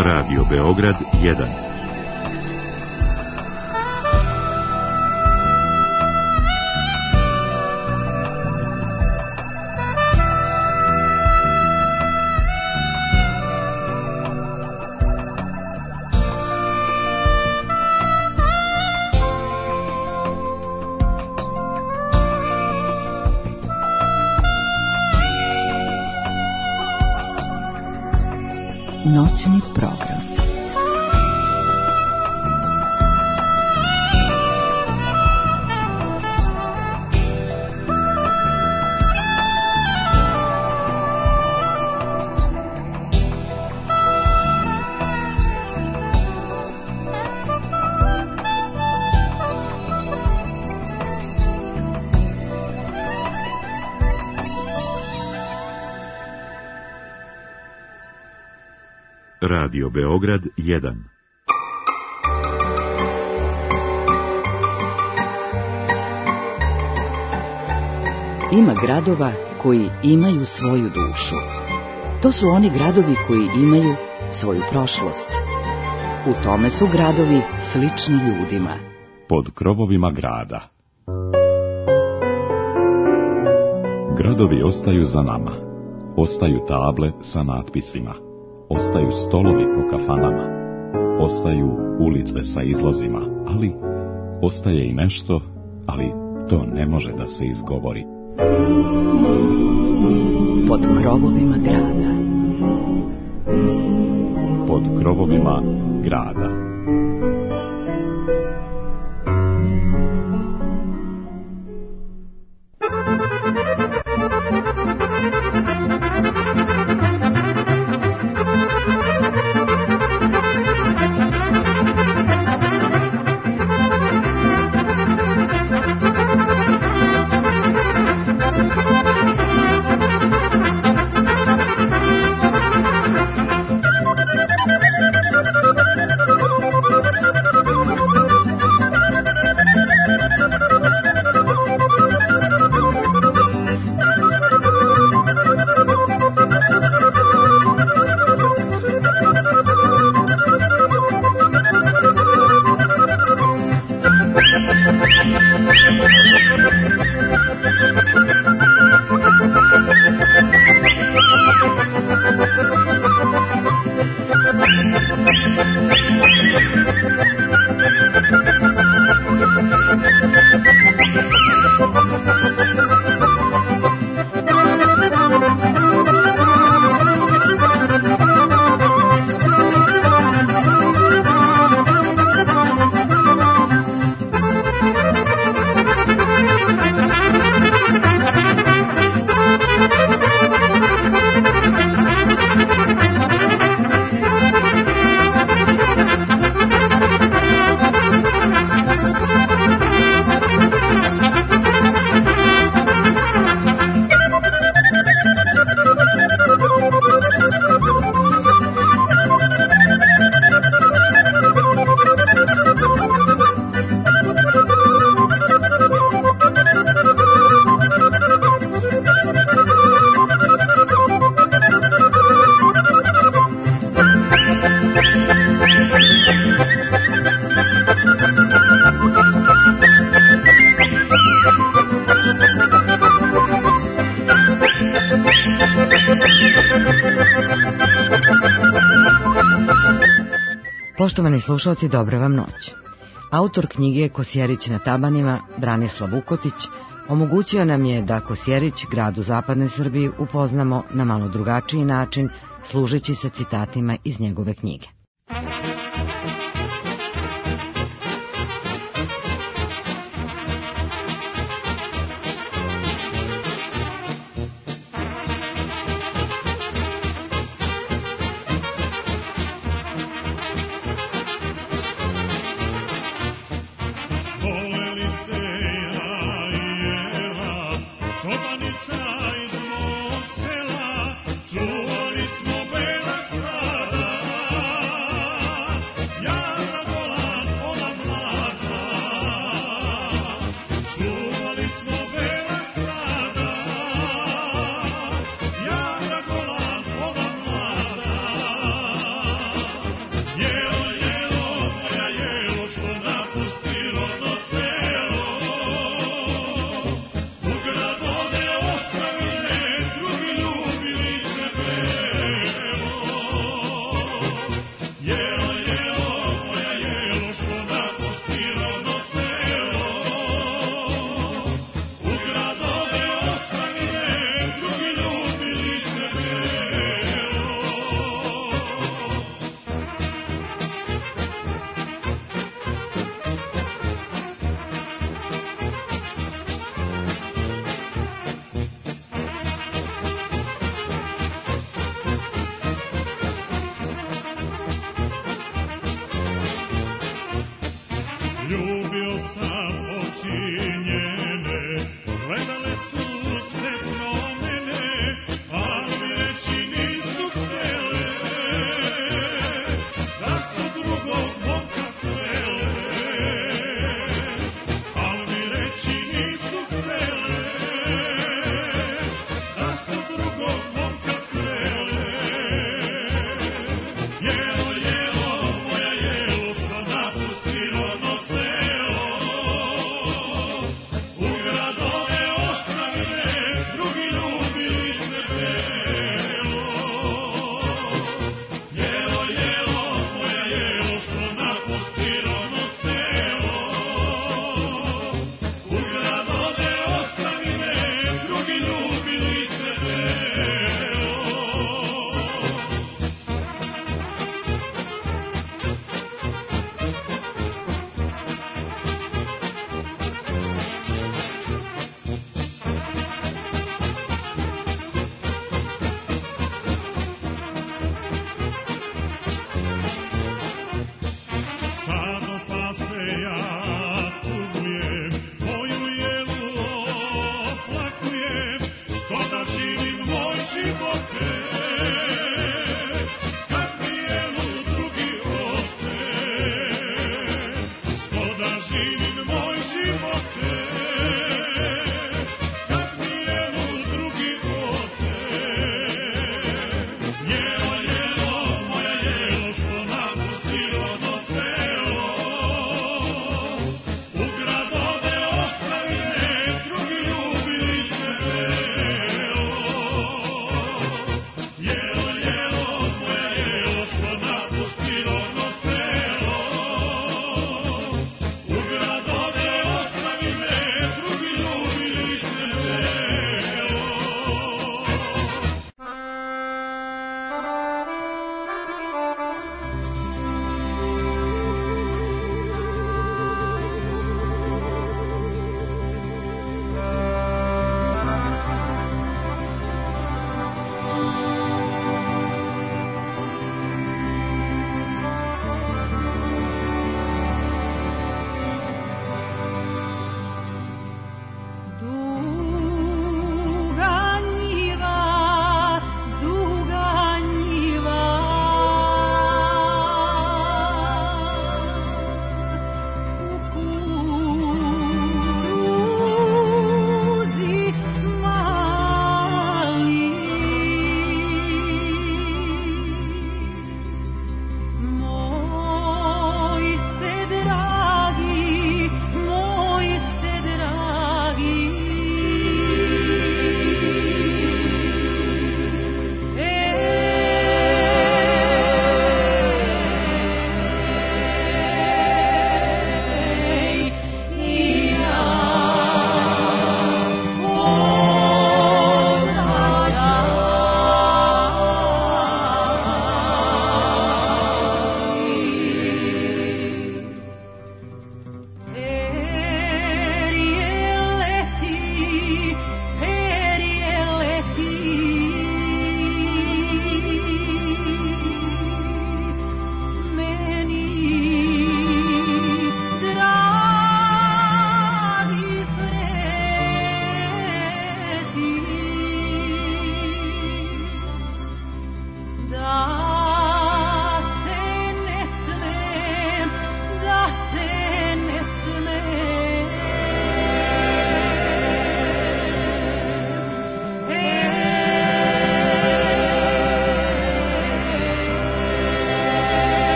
Radio Beograd 1. Noćni program. Radio Beograd 1. Ima gradova koji imaju svoju dušu. To su oni gradovi koji imaju svoju prošlost. U tome su gradovi slični ljudima. Pod krovovima grada. Gradovi ostaju za nama. Ostaju table sa natpisima. Ostaju stolovi po kafanama, ostaju ulice sa izlozima, ali ostaje i nešto, ali to ne može da se izgovori. Pod krovovima grada. Pod krovovima grada. Poštovani slušalci, dobra vam noć. Autor knjige Kosjerić na tabanima, Branislav Vukotić, omogućio nam je da Kosjerić, grad u zapadnoj Srbiji, upoznamo na malo drugačiji način, služeći se citatima iz njegove knjige. Čuvali smo bela stada,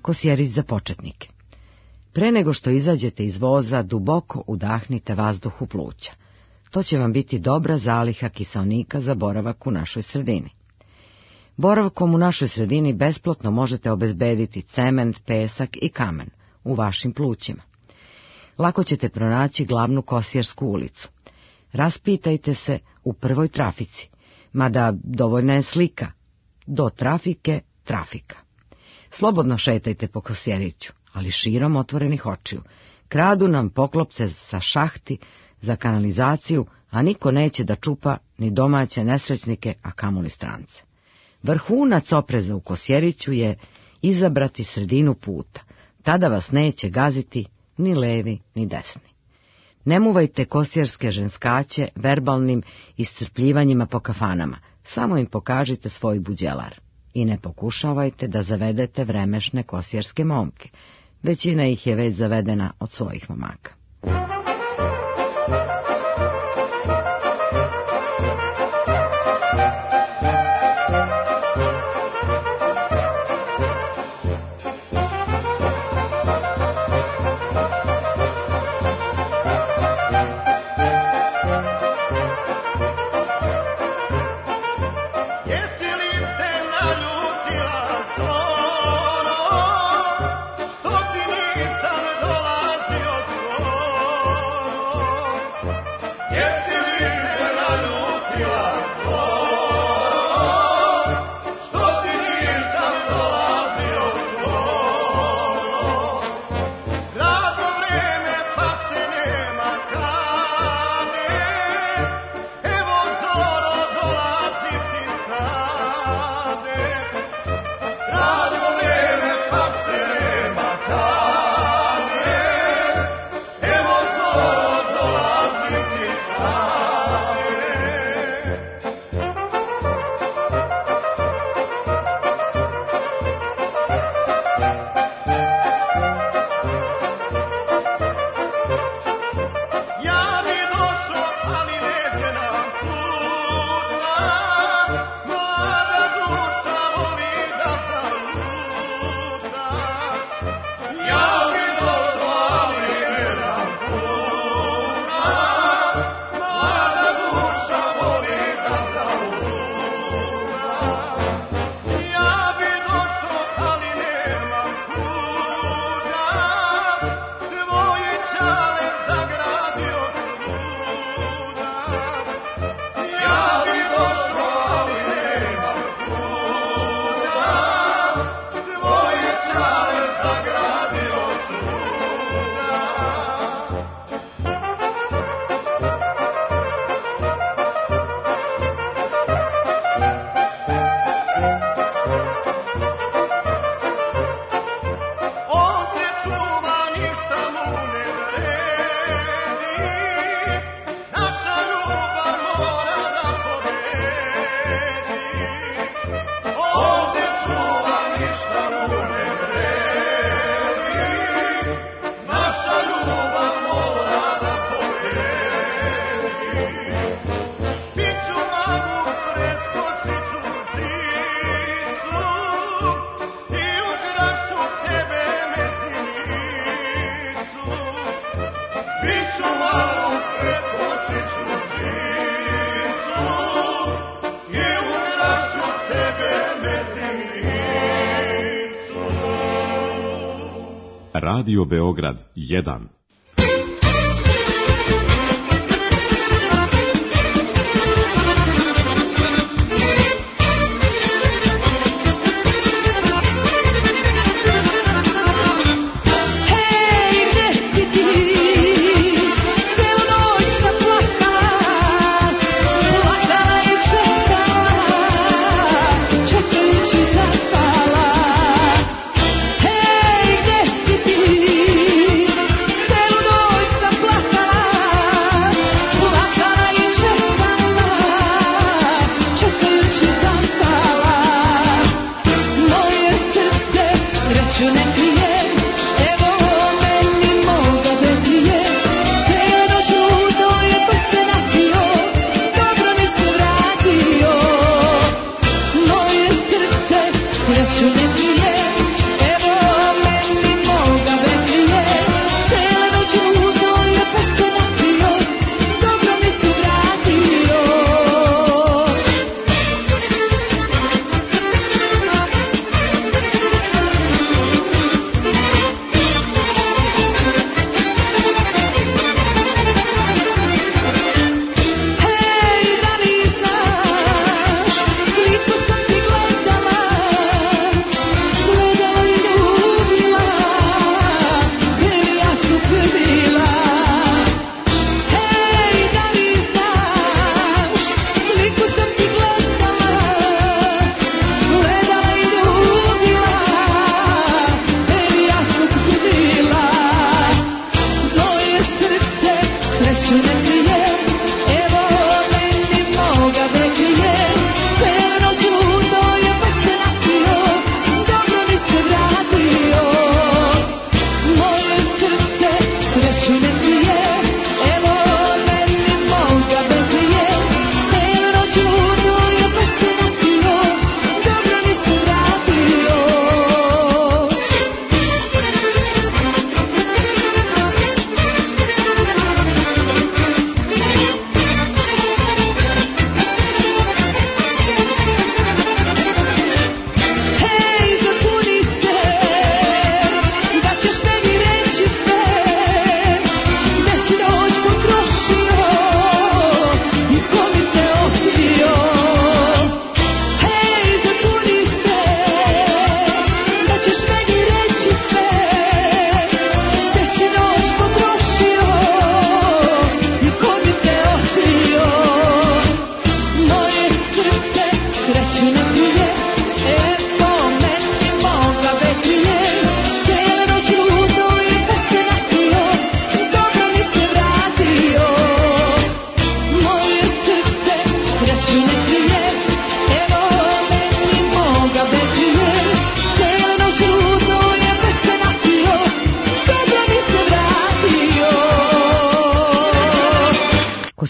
Kosjerić za početnike. Pre nego što izađete iz voza, duboko udahnite vazduh u pluća. To će vam biti dobra zaliha kiseonika za boravak u našoj sredini. Boravkom u našoj sredini besplatno možete obezbediti cement, pesak i kamen u vašim plućima. Lako ćete pronaći glavnu Kosjersku ulicu. Raspitajte se u prvoj trafici, mada dovoljna je slika. Do trafike, trafika. Slobodno šetajte po Kosjeriću, ali širom otvorenih očiju. Kradu nam poklopce sa šahti za kanalizaciju, a niko neće da čupa ni domaće nesrećnike, a kamoli strance. Vrhunac opreza u Kosjeriću je izabrati sredinu puta, tada vas neće gaziti ni levi ni desni. Ne muvajte kosjerske ženskaće verbalnim iscrpljivanjima po kafanama, samo im pokažite svoj buđelar. I ne pokušavajte da zavedete vremešne kosjerske momke, većina ih je već zavedena od svojih momaka. Radio Beograd 1. Evo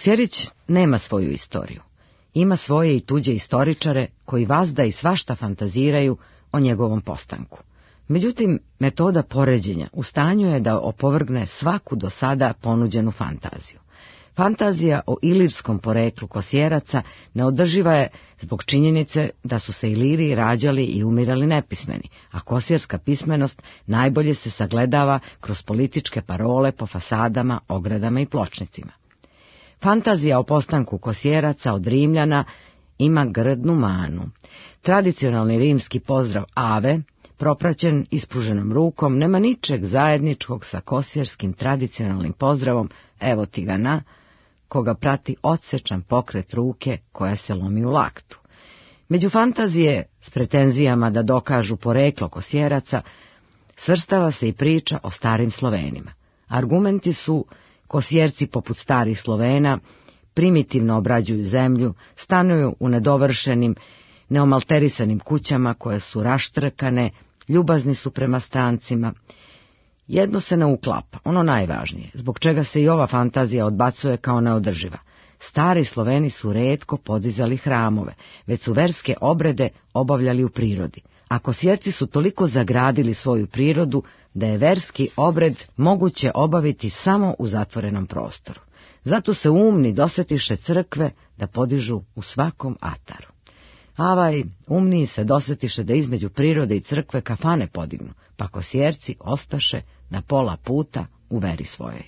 Kosjerić nema svoju istoriju. Ima svoje i tuđe istoričare koji vazda i svašta fantaziraju o njegovom postanku. Međutim, metoda poređenja u stanju je da opovrgne svaku do sada ponuđenu fantaziju. Fantazija o ilirskom poreklu Kosjeraca neodrživa je zbog činjenice da su se Iliri rađali i umirali nepismeni, a kosjerska pismenost najbolje se sagledava kroz političke parole po fasadama, ogradama i pločnicima. Fantazija o postanku Kosjeraca od Rimljana ima grdnu manu. Tradicionalni rimski pozdrav Ave, propraćen ispruženom rukom, nema ničeg zajedničkog sa kosjerskim tradicionalnim pozdravom Evo ti ga na, koga prati odsečan pokret ruke koja se lomi u laktu. Među fantazije s pretenzijama da dokažu poreklo Kosjeraca svrstava se i priča o starim Slovenima. Argumenti su: Kosjerci poput starih Slovena primitivno obrađuju zemlju, stanuju u nedovršenim, neomalterisanim kućama koje su raštrkane, ljubazni su prema strancima. Jedno se ne uklapa, ono najvažnije, zbog čega se i ova fantazija odbacuje kao neodrživa. Stari Sloveni su retko podizali hramove, već su verske obrede obavljali u prirodi, a Kosjerci su toliko zagradili svoju prirodu da je verski obred moguće obaviti samo u zatvorenom prostoru. Zato se umni dosetiše crkve da podižu u svakom ataru. Avaj, umniji se dosetiše da između prirode i crkve kafane podignu, pa Kosjerci ostaše na pola puta u veri svojoj.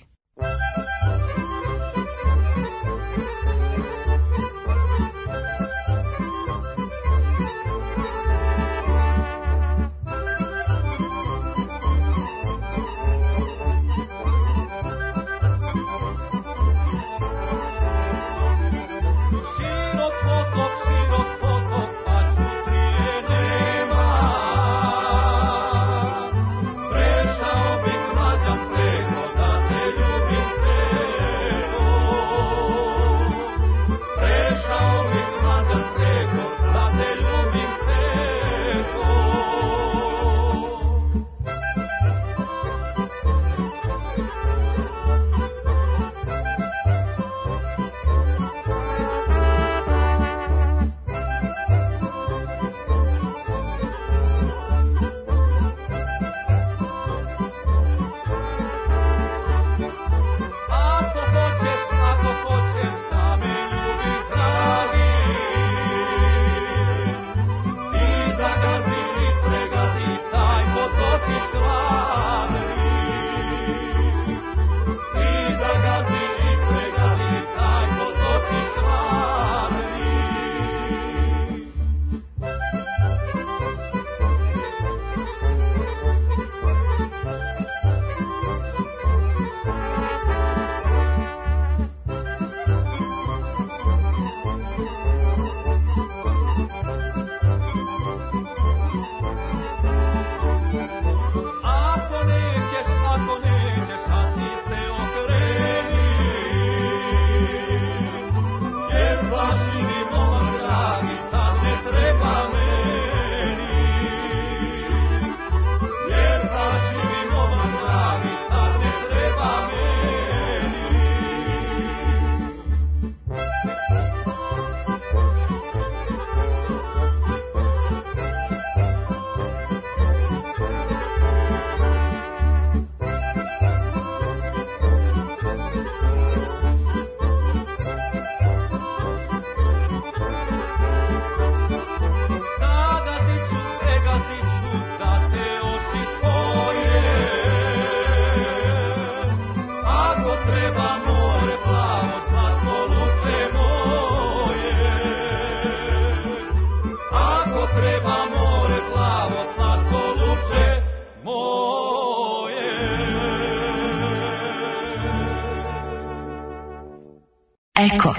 Eko.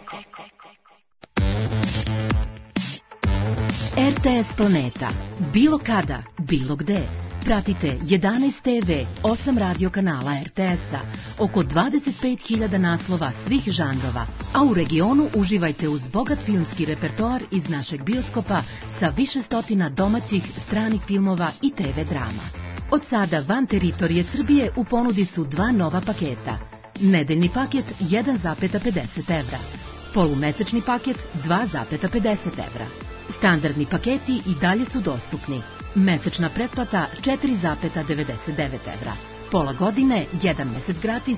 RTS Planeta. Bilo kada, bilo gde. Pratite 11 TV, 8 radio kanala RTS-a, oko 25.000 naslova svih žanrova, a u regionu uživajte uz bogat filmski repertoar iz našeg bioskopa sa više stotina domaćih, stranih filmova i TV drama. Od sada van teritorije Srbije u ponudi su 2 nova paketa. Nedeljni paket 1,50 evra. Polumesečni paket 2,50 evra. Standardni paketi i dalje su dostupni. Mesečna pretplata 4,99 evra. Pola godine, 1 mesec gratis,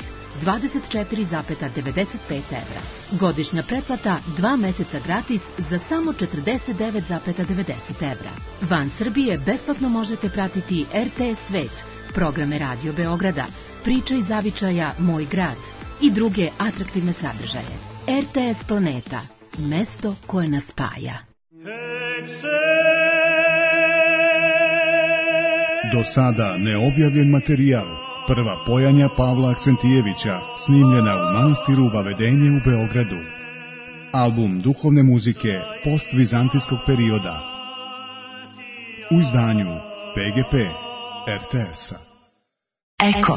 24,95 evra. Godišnja pretplata 2 meseca gratis za samo 49,90 evra. Van Srbije besplatno možete pratiti RTS Svet, programe Radio Beograda, Priče iz zavičaja Moj grad i druge atraktivne sadržaje. RTS Planeta, mesto koje nas spaja. Do sada neobjavljen materijal. Prva pojanja Pavla Aksentijevića, snimljena u manastiru Vavedenje u Beogradu. Album duhovne muzike postvizantijskog perioda. U izdanju PGP RTS-a. Eko.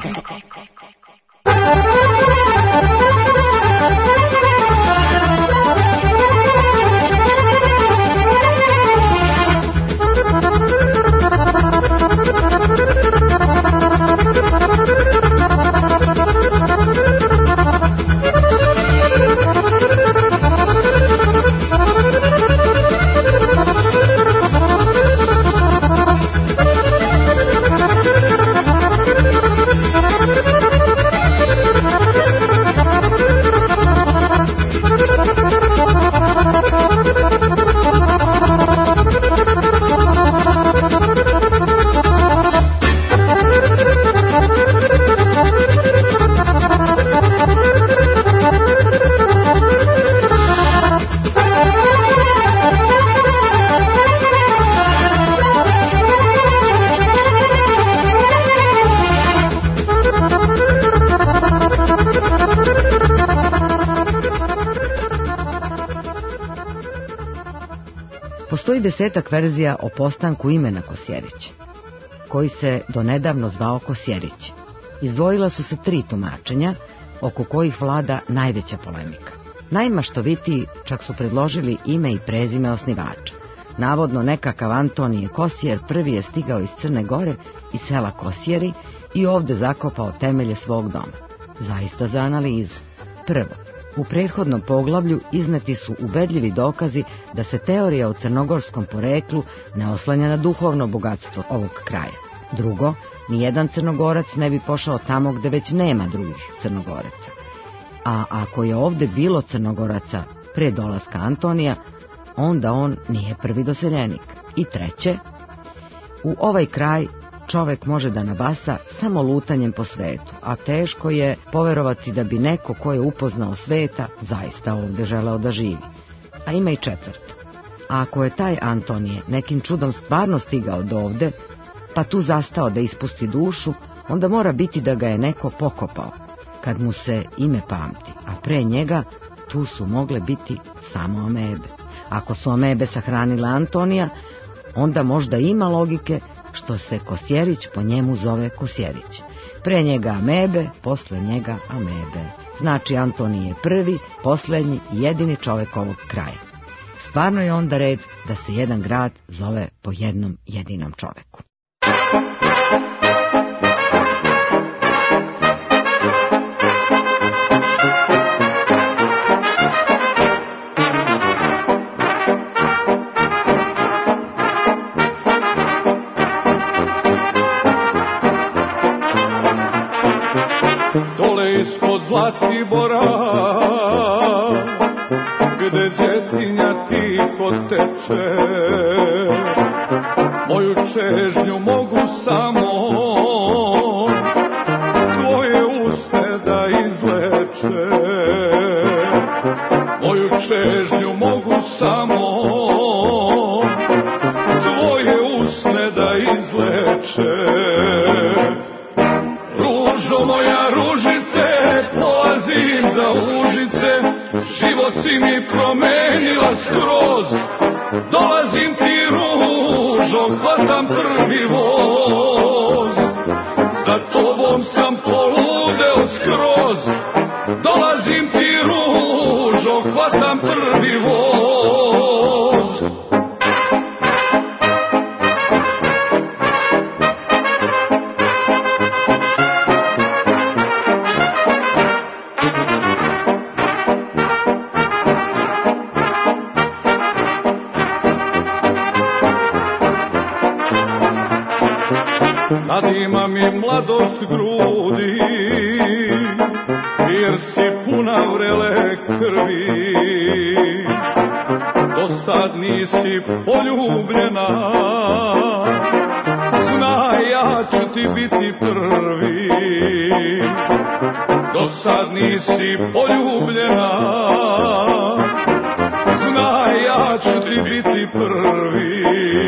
Postoji 10-ak verzija o postanku imena Kosjerić, koji se donedavno zvao Kosjerić. Izdvojila su se 3 tumačenja, oko kojih vlada najveća polemika. Najmaštovitiji čak su predložili ime i prezime osnivača. Navodno nekakav Antonije Kosjer prvi je stigao iz Crne Gore, iz sela Kosjeri, i ovde zakopao temelje svog doma. Zaista za analizu. Prvo, u prethodnom poglavlju izneti su ubedljivi dokazi da se teorija o crnogorskom poreklu ne oslanja na duhovno bogatstvo ovog kraja. Drugo, nijedan Crnogorac ne bi pošao tamo gde već nema drugih Crnogoraca. A ako je ovde bilo Crnogoraca pre dolaska Antonija, onda on nije prvi doseljenik. I treće, u ovaj kraj čovek može da nabasa samo lutanjem po svetu, a teško je poverovati da bi neko ko je upoznao sveta zaista ovde želeo da živi. A ima i četvrto. A ako je taj Antonije nekim čudom stvarno stigao do ovde, pa tu zastao da ispusti dušu, onda mora biti da ga je neko pokopao, kad mu se ime pamti, a pre njega tu su mogle biti samo amebe. Ako su amebe sahranile Antonija, onda možda ima logike što se Kosjerić po njemu zove Kosjerić. Pre njega amebe, posle njega amebe. Znači Antonije je prvi, poslednji i jedini čovek ovog kraja. Stvarno je onda red da se jedan grad zove po jednom jedinom čoveku. Zlatibora, gde džetinja tiho teče, moju čežnju mogu samo tvoje usne da izleče. Moju čežnju mogu samo tvoje usne da izleče. Ružo moja ružice, polazim za Užice, život si mi promenila skroz. Dolazim ti ružo, hvatam prvi voz, za tobom sam poludeo skroz. Dolazim ti ružo, hvatam prvi voz. nadima mi mladost grudi, jer si puna vrele krvi. Do sad nisi poljubljena, znaj ja ću ti biti prvi. Do sad nisi poljubljena, znaj ja ću ti biti prvi.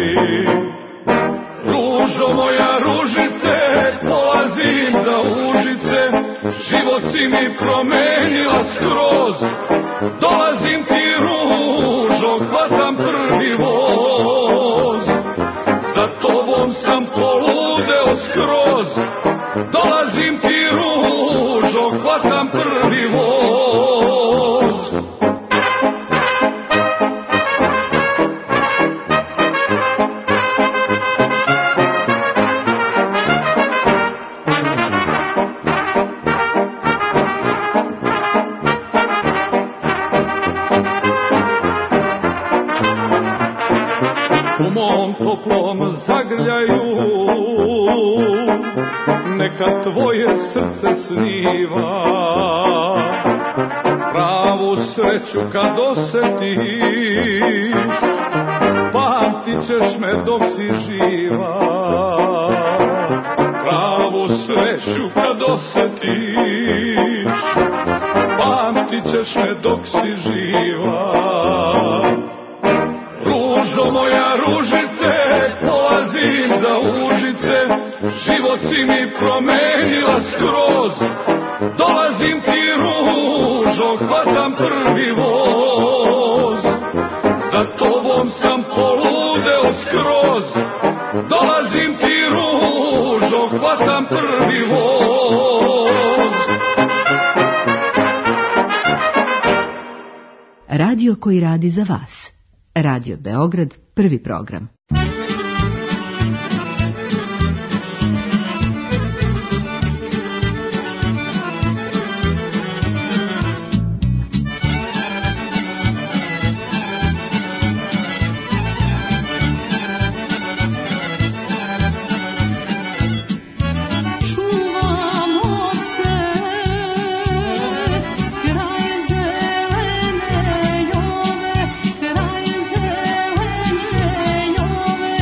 Ružo moja ružice, polazim za Užice, život si mi promenila skroz. Dolazim ti ružo, hvatam prvi voz, za tobom sam poludeo skroz. Dolazim ti ružo, hvatam prvi voz. U mom toplom zagrljaju neka tvoje srce sniva, pravu sreću kad osetiš, pamtit ćeš me dok si živa. Pravu sreću kad osetiš, pamtit ćeš me dok si živa. Ružo moja ružice, polazim za Užice, život si mi promenila skroz. Dolazim ti ružo, hvatam prvi voz, za tobom sam poludeo skroz. Dolazim ti ružo, hvatam prvi voz. Radio koji radi za vas. Radio Beograd, prvi program. Zelene jove,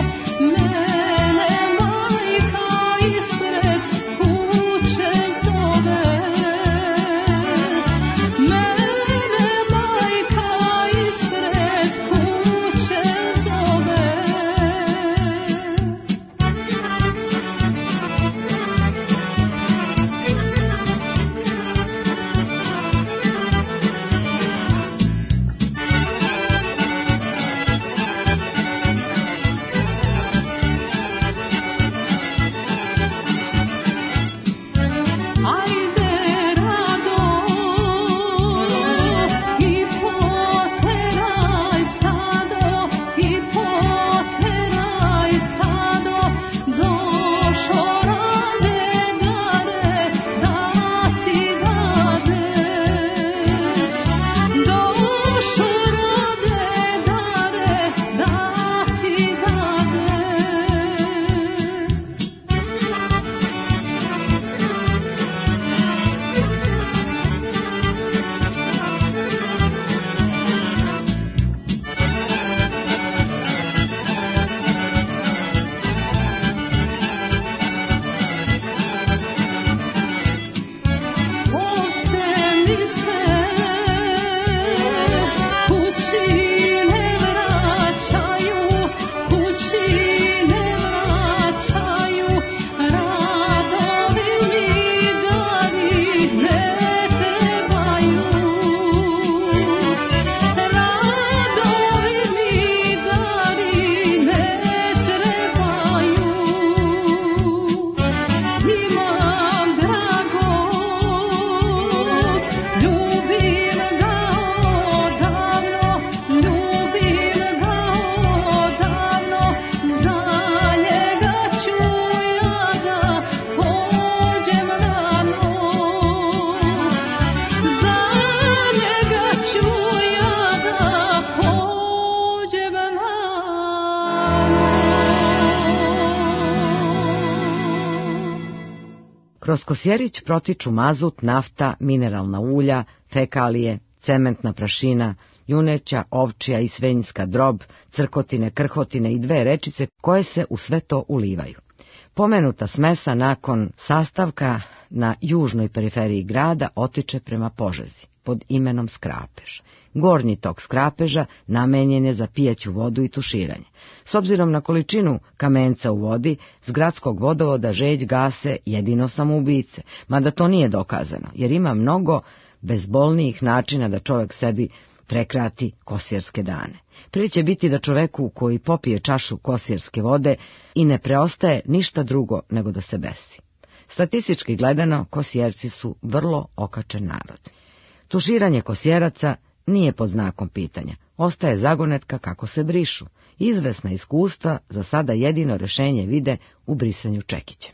Kroz Kosjerić protiču mazut, nafta, mineralna ulja, fekalije, cementna prašina, juneća, ovčija i svinjska drob, crkotine, krhotine i 2 rečice koje se u sve to ulivaju. Pomenuta smesa nakon sastavka na južnoj periferiji grada otiče prema Požezi pod imenom Skrapež. Gornji tok Skrapeža namenjen je za pijaću vodu i tuširanje. S obzirom na količinu kamenca u vodi, s gradskog vodovoda žeđ gase jedino samoubice, mada to nije dokazano, jer ima mnogo bezbolnijih načina da čovjek sebi prekrati kosjerske dane. Prije će biti da čoveku koji popije čašu kosjerske vode i ne preostaje ništa drugo nego da se besi. Statistički gledano, Kosjerci su vrlo okačen narod. Tuširanje Kosjeraca nije pod znakom pitanja, ostaje zagonetka kako se brišu. Izvesna iskustva za sada jedino rješenje vide u brisanju čekićem.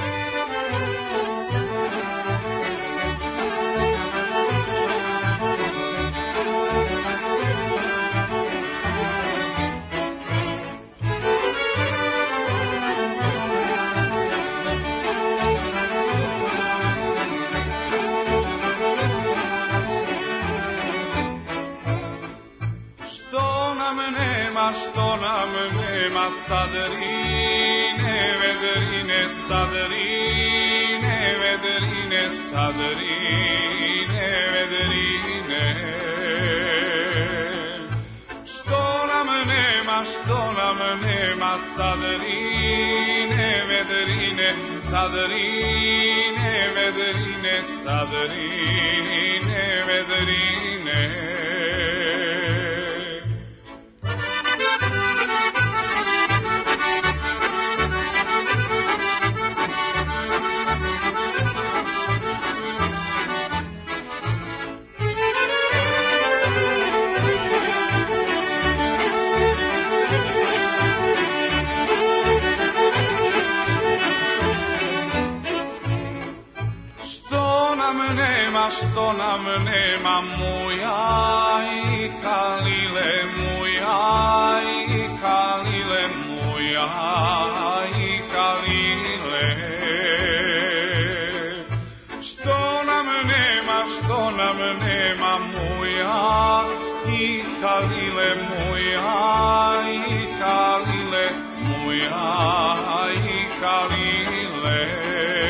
Sadrine, vedrine, sadrine, vedrine, sadrine, vedrine. Što nam nema, sadrine, vedrine, sadrine, vedrine, sadrine, vedrine. Što nam nema muja i kalile, muja i kalile, muja i kalile. Što nam nema muja i kalile, muja i kalile, muja i kalile.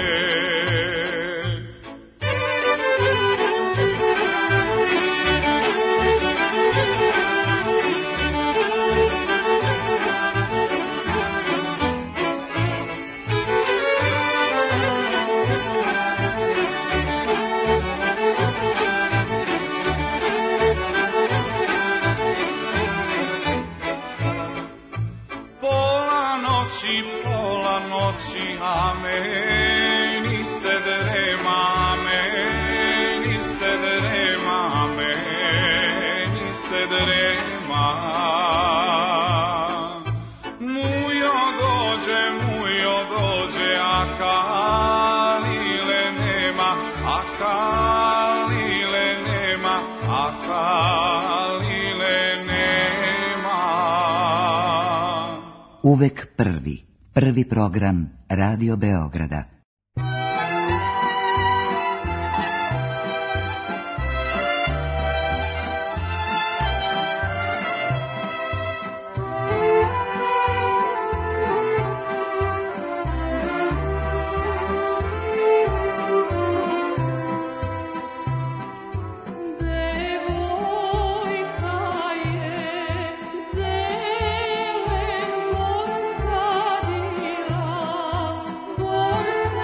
Ameni se drema, ameni se drema, ameni se drema. Mujo dođe, a kalile nema, a kalile nema, a kalile nema. Uvek prvi program Radio Beograda. Borska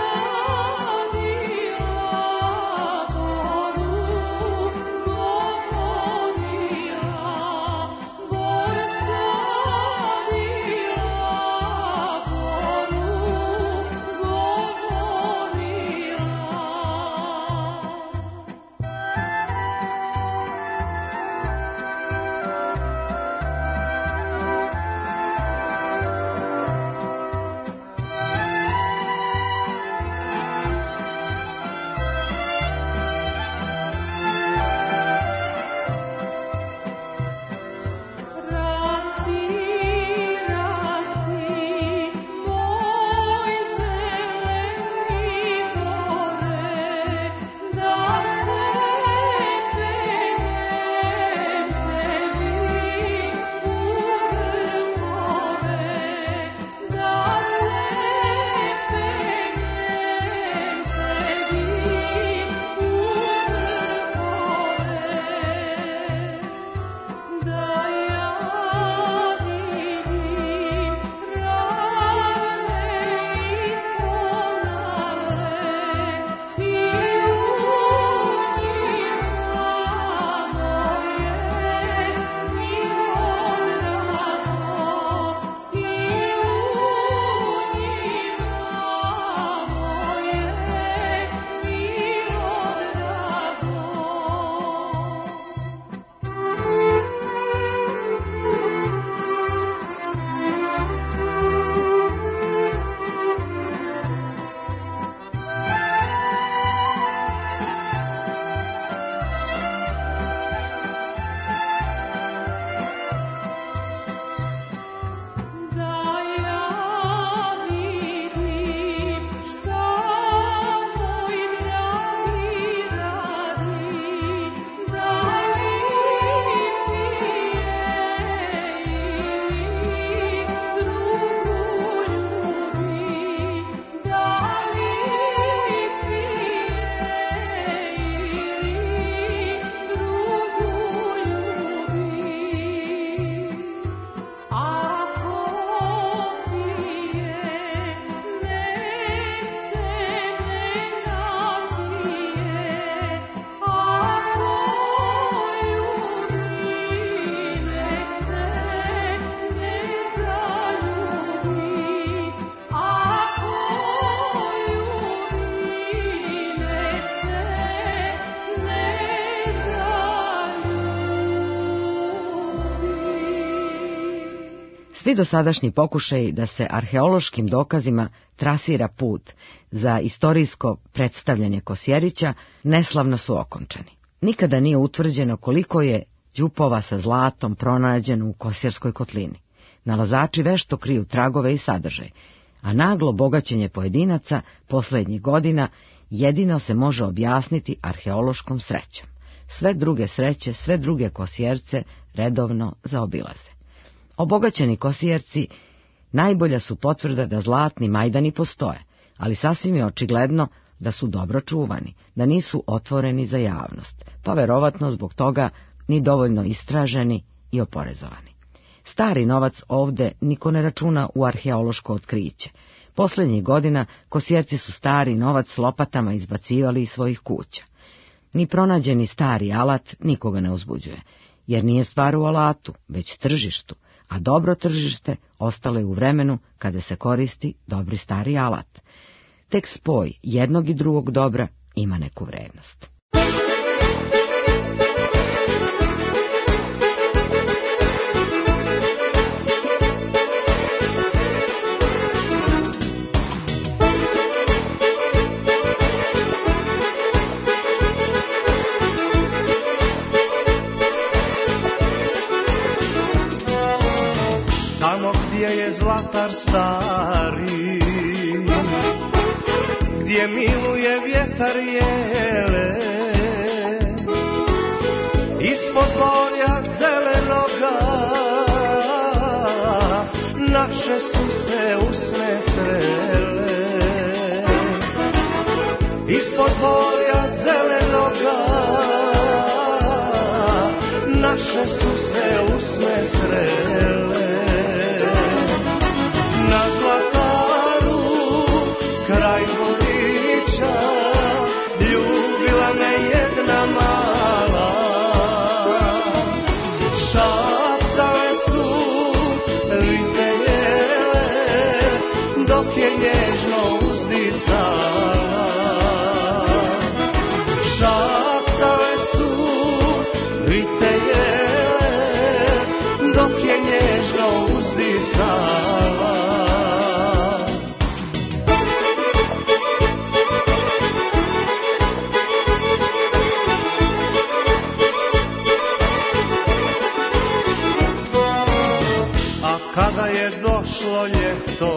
Svi dosadašnji pokušaji da se arheološkim dokazima trasira put za istorijsko predstavljanje Kosjerića neslavno su okončani. Nikada nije utvrđeno koliko je đupova sa zlatom pronađeno u Kosjerskoj kotlini. Nalazači vešto kriju tragove i sadržaj, a naglo bogaćenje pojedinaca poslednjih godina jedino se može objasniti arheološkom srećom. Sve druge sreće, sve druge Kosjerce redovno zaobilaze. Obogaćeni Kosjerci najbolja su potvrda da zlatni majdani postoje, ali sasvim je očigledno da su dobro čuvani, da nisu otvoreni za javnost, pa verovatno zbog toga ni dovoljno istraženi i oporezovani. Stari novac ovde niko ne računa u arheološko otkriće. Poslednjih godina Kosjerci su stari novac s lopatama izbacivali iz svojih kuća. Ni pronađeni stari alat nikoga ne uzbuđuje, jer nije stvar u alatu, već tržištu, a dobro tržište ostalo je u vremenu kada se koristi dobri stari alat. Tek spoj jednog i drugog dobra ima neku vrednost. Zlatar stari, gdje miluje vjetar jele, ispod polja zelenoga naše su se usne srele. Ispod polja zelenoga naše su se usne srele. Na Zlataru, kraj Vodiča, ljubila me jedna mala. Šaptale su vitelje, dok je nježno uzdisala. Šaptale su vitelje, dok je nježno uzdisala. Kada je došlo ljeto,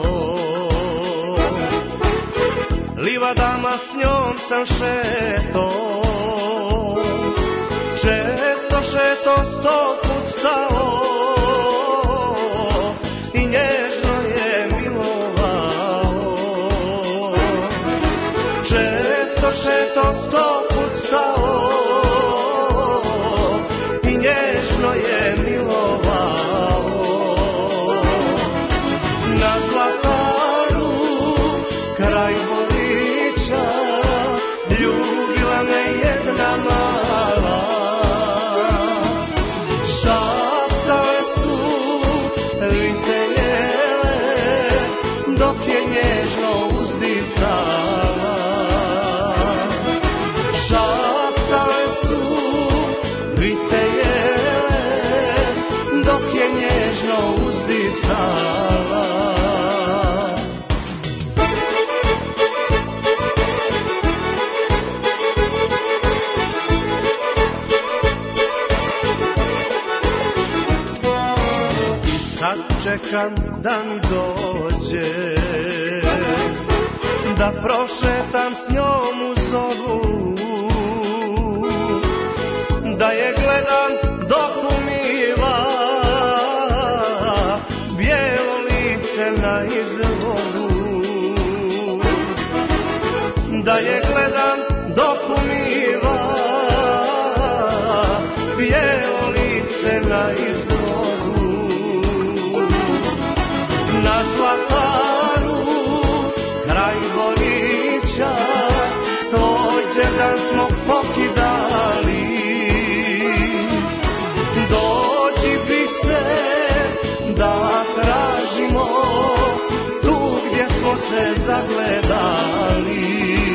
livadama s njom sam šeto, često šeto, 100 put stao i nježno je milovao. Često šeto, 100 put stao i nježno je milovao. Na Zlataru, kraj Vodiča, ljubila me jedna mala. Šaptale su vitelje, dok je nježno uzdisala. Šaptale su vitelje, dok je nježno uzdisala. Čekam da mi dođe, da prošetam s njom u zoru, da je gledam dok umiva bijelo lice na izvoru. Da je gledam dok umiva bijelo lice na izvoru. Na Zlataru, kraj Vodiča, tvoj đedan smo pokidali. Dođi bi se da tražimo tu gdje smo se zagledali.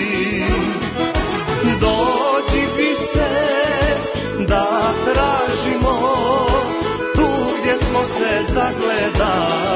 Dođi bi se da tražimo tu gdje smo se zagledali.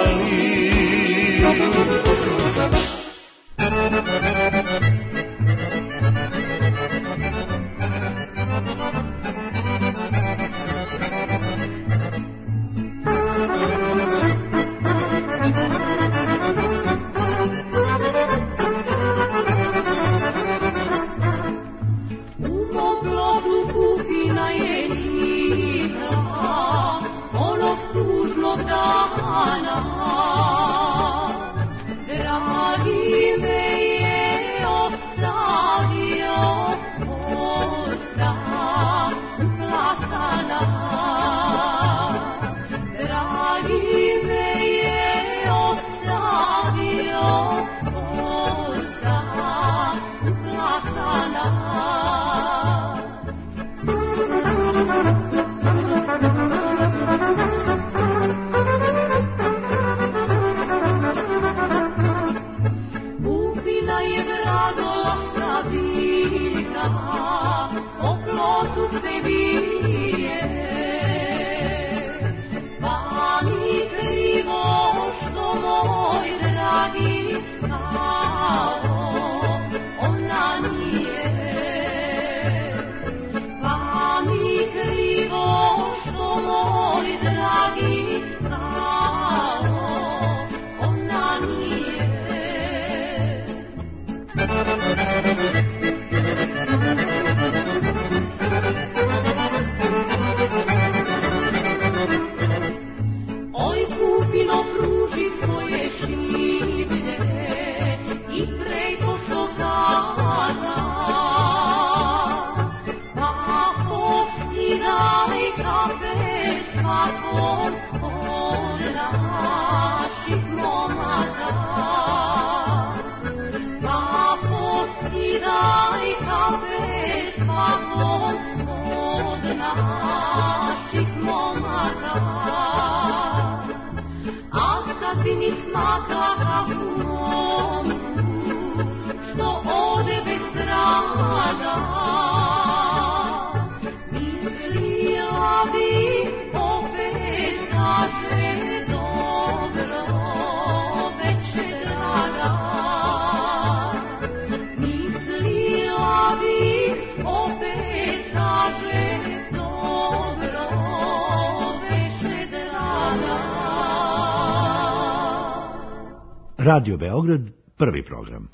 Radio Beograd, prvi program.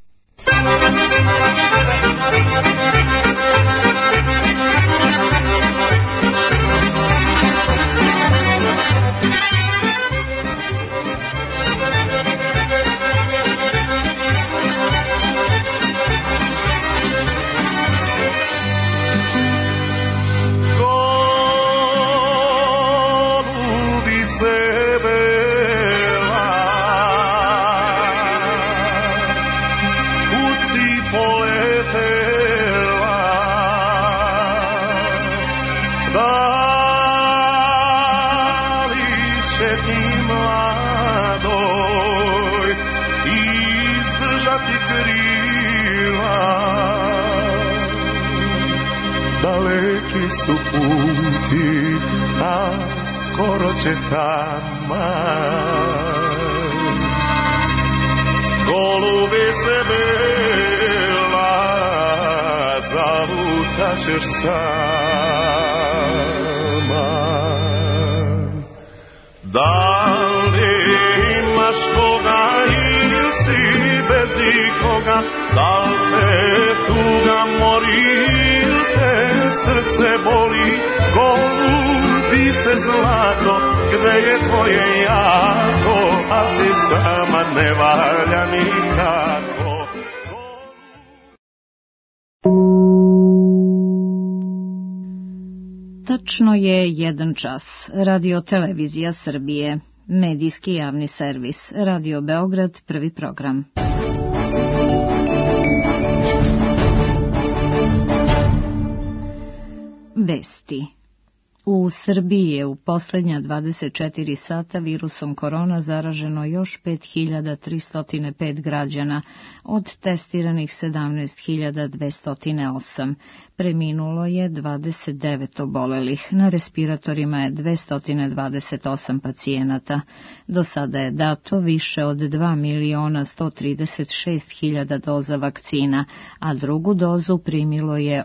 Su puti, a skoro će taman. Golubice bela, zalutaćeš sama. Da li imaš koga ili si bez ikoga, da li te tuga mori ili te srce boli, golubice zlato, gde je tvoje jako, a ti sama ne valja nikako. Tačno je 1 čas. Radio-televizija Srbije. Medijski javni servis. Radio Beograd, prvi program. Vesti. U Srbiji je u posljednja 24 sata virusom korona zaraženo još 5305 građana, od testiranih 17208. Preminulo je 29 obolelih, na respiratorima je 228 pacijenata. Do sada je dato više od 2.136.000 doza vakcina, a drugu dozu primilo je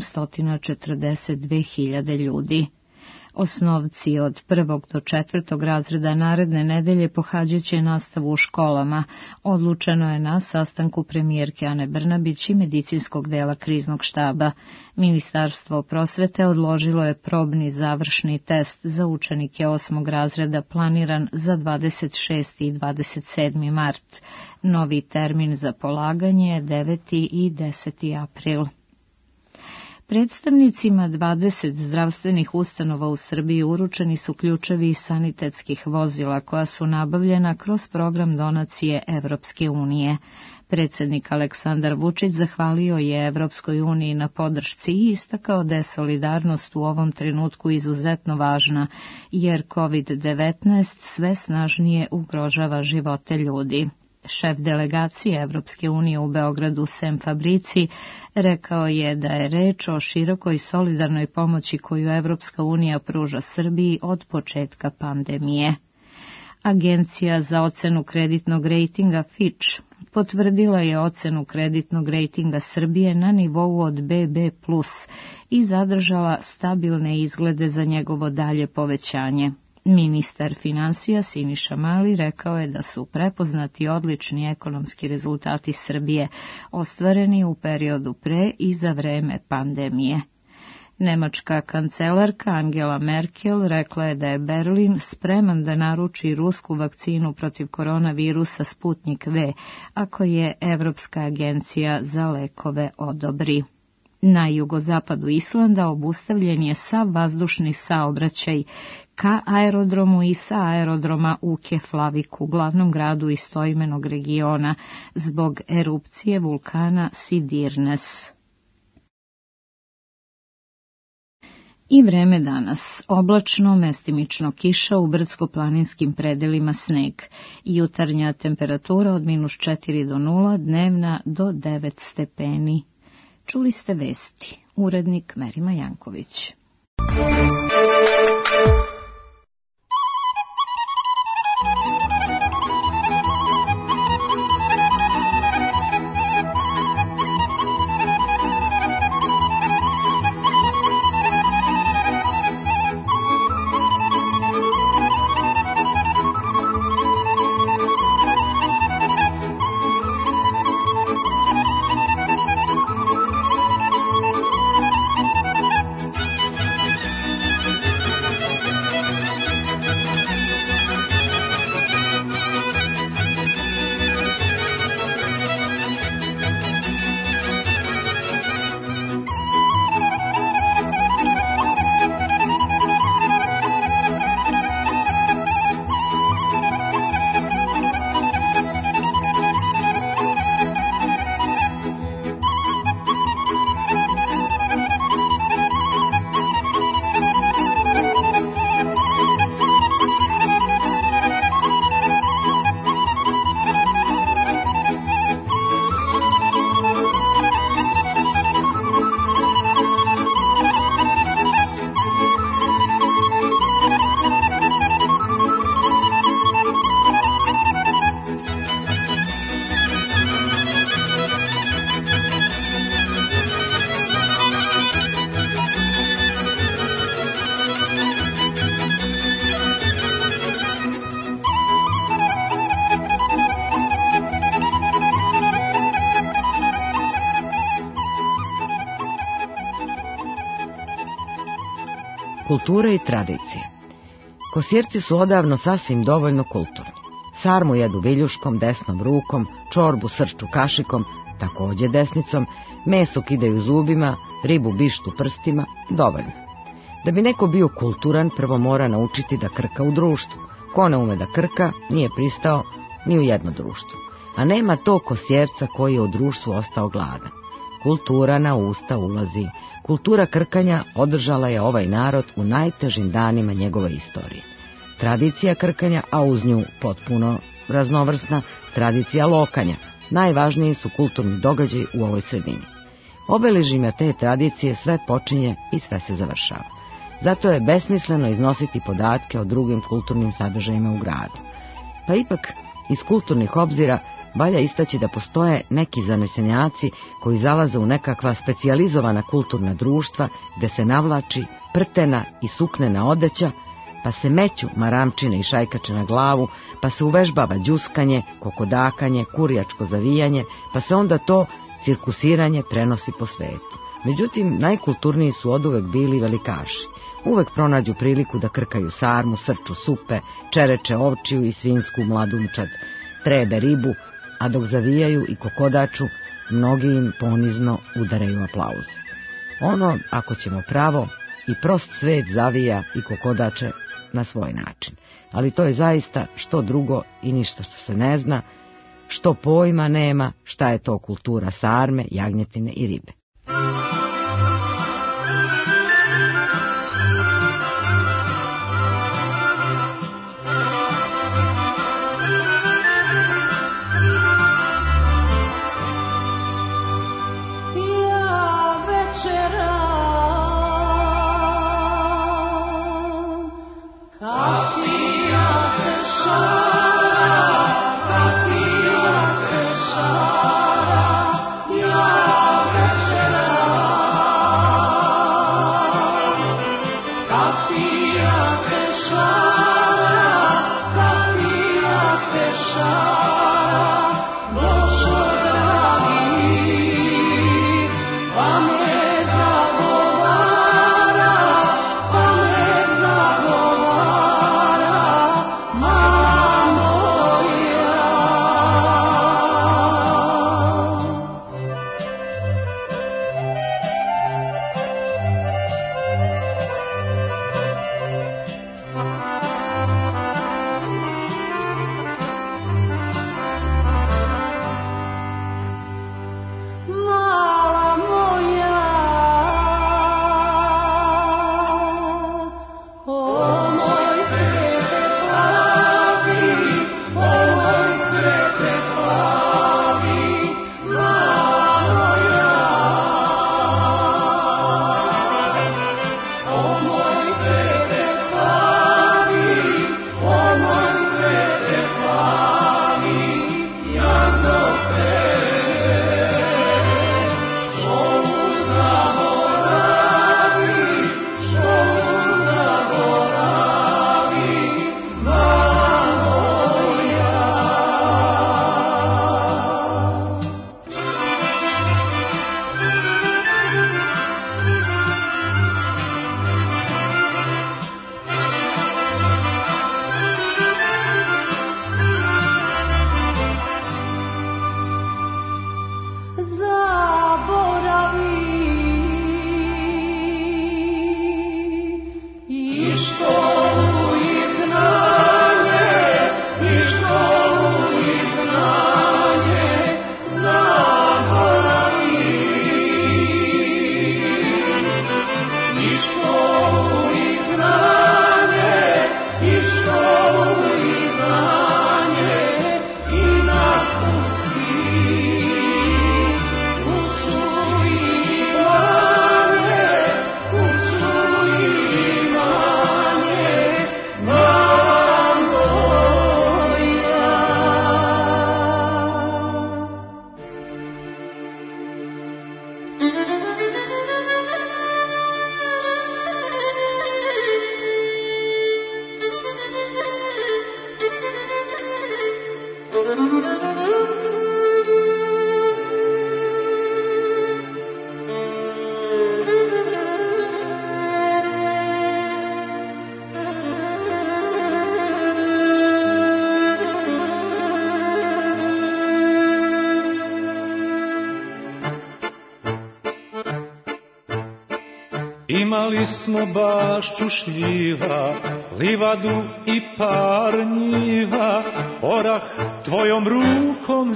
842.000 ljudi. Osnovci od 1. do 4. razreda naredne nedelje pohađat će nastavu u školama. Odlučeno je na sastanku premijerke Ane Brnabić i medicinskog dela kriznog štaba. Ministarstvo prosvete odložilo je probni završni test za učenike 8. razreda planiran za 26. i 27. mart. Novi termin za polaganje je 9. i 10. april. Predstavnicima 20 zdravstvenih ustanova u Srbiji uručeni su ključevi sanitetskih vozila koja su nabavljena kroz program donacije Evropske unije. Predsjednik Aleksandar Vučić zahvalio je Evropskoj uniji na podršci i istakao da je solidarnost u ovom trenutku izuzetno važna, jer COVID-19 sve snažnije ugrožava živote ljudi. Šef delegacije Evropske unije u Beogradu Sem Fabrici rekao je da je reč o širokoj i solidarnoj pomoći koju Evropska unija pruža Srbiji od početka pandemije. Agencija za ocenu kreditnog rejtinga Fitch potvrdila je ocenu kreditnog rejtinga Srbije na nivou od BB+ i zadržala stabilne izglede za njegovo dalje povećanje. Ministar finansija Siniša Mali rekao je da su prepoznati odlični ekonomski rezultati Srbije ostvareni u periodu pre i za vreme pandemije. Nemačka kancelarka Angela Merkel rekla je da je Berlin spreman da naruči rusku vakcinu protiv koronavirusa Sputnik V, ako je Evropska agencija za lekove odobri. Na jugozapadu Islanda obustavljen je sav vazdušni saobraćaj ka aerodromu i sa aerodroma u Keflaviku, glavnom gradu istoimenog regiona, zbog erupcije vulkana Sidirnes. I vreme danas. Oblačno, mestimično kiša, u brdsko-planinskim predelima sneg. Jutarnja temperatura od -4 do 0, dnevna do 9 stepeni. Čuli ste vesti. Urednik Merima Janković. Kulture i tradicije. Kosjerci su odavno sasvim dovoljno kulturni. Sarmu jedu viljuškom, desnom rukom, čorbu srču kašikom, također desnicom, meso kidaju zubima, ribu bištu prstima, dovoljno. Da bi neko bio kulturan, prvo mora naučiti da krka u društvu. Ko ne ume da krka, nije pristao ni u jedno društvo. A nema to kosjerca koji je u društvu ostao gladan. Kultura na usta ulazi. Kultura krkanja održala je ovaj narod u najtežim danima njegove istorije. Tradicija krkanja, a uz nju potpuno raznovrsna tradicija lokanja, najvažniji su kulturni događaji u ovoj sredini. Obeležjima te tradicije sve počinje i sve se završava. Zato je besmisleno iznositi podatke o drugim kulturnim sadržajima u gradu. Pa ipak, iz kulturnih obzira, valja istaći da postoje neki zanesenjaci koji zalaze u nekakva specijalizovana kulturna društva gde se navlači prtena i suknena odeća, pa se meću maramčine i šajkače na glavu, pa se uvežbava đuskanje, kokodakanje, kurijačko zavijanje, pa se onda to cirkusiranje prenosi po svetu. Međutim, najkulturniji su oduvek bili velikaši. Uvek pronađu priliku da krkaju sarmu, srču supe, čereče ovčiju i svinsku mladunčad, trebe ribu, a dok zavijaju i kokodaču, mnogi im ponizno udaraju aplauze. Ono, ako ćemo pravo, i prost svet zavija i kokodače na svoj način. Ali to je zaista što drugo i ništa što se ne zna, što pojma nema šta je to kultura sarme, jagnjetine i ribe. Ja večera Imali smo bašću šljiva, livadu i par njiva, orah tvojom rukom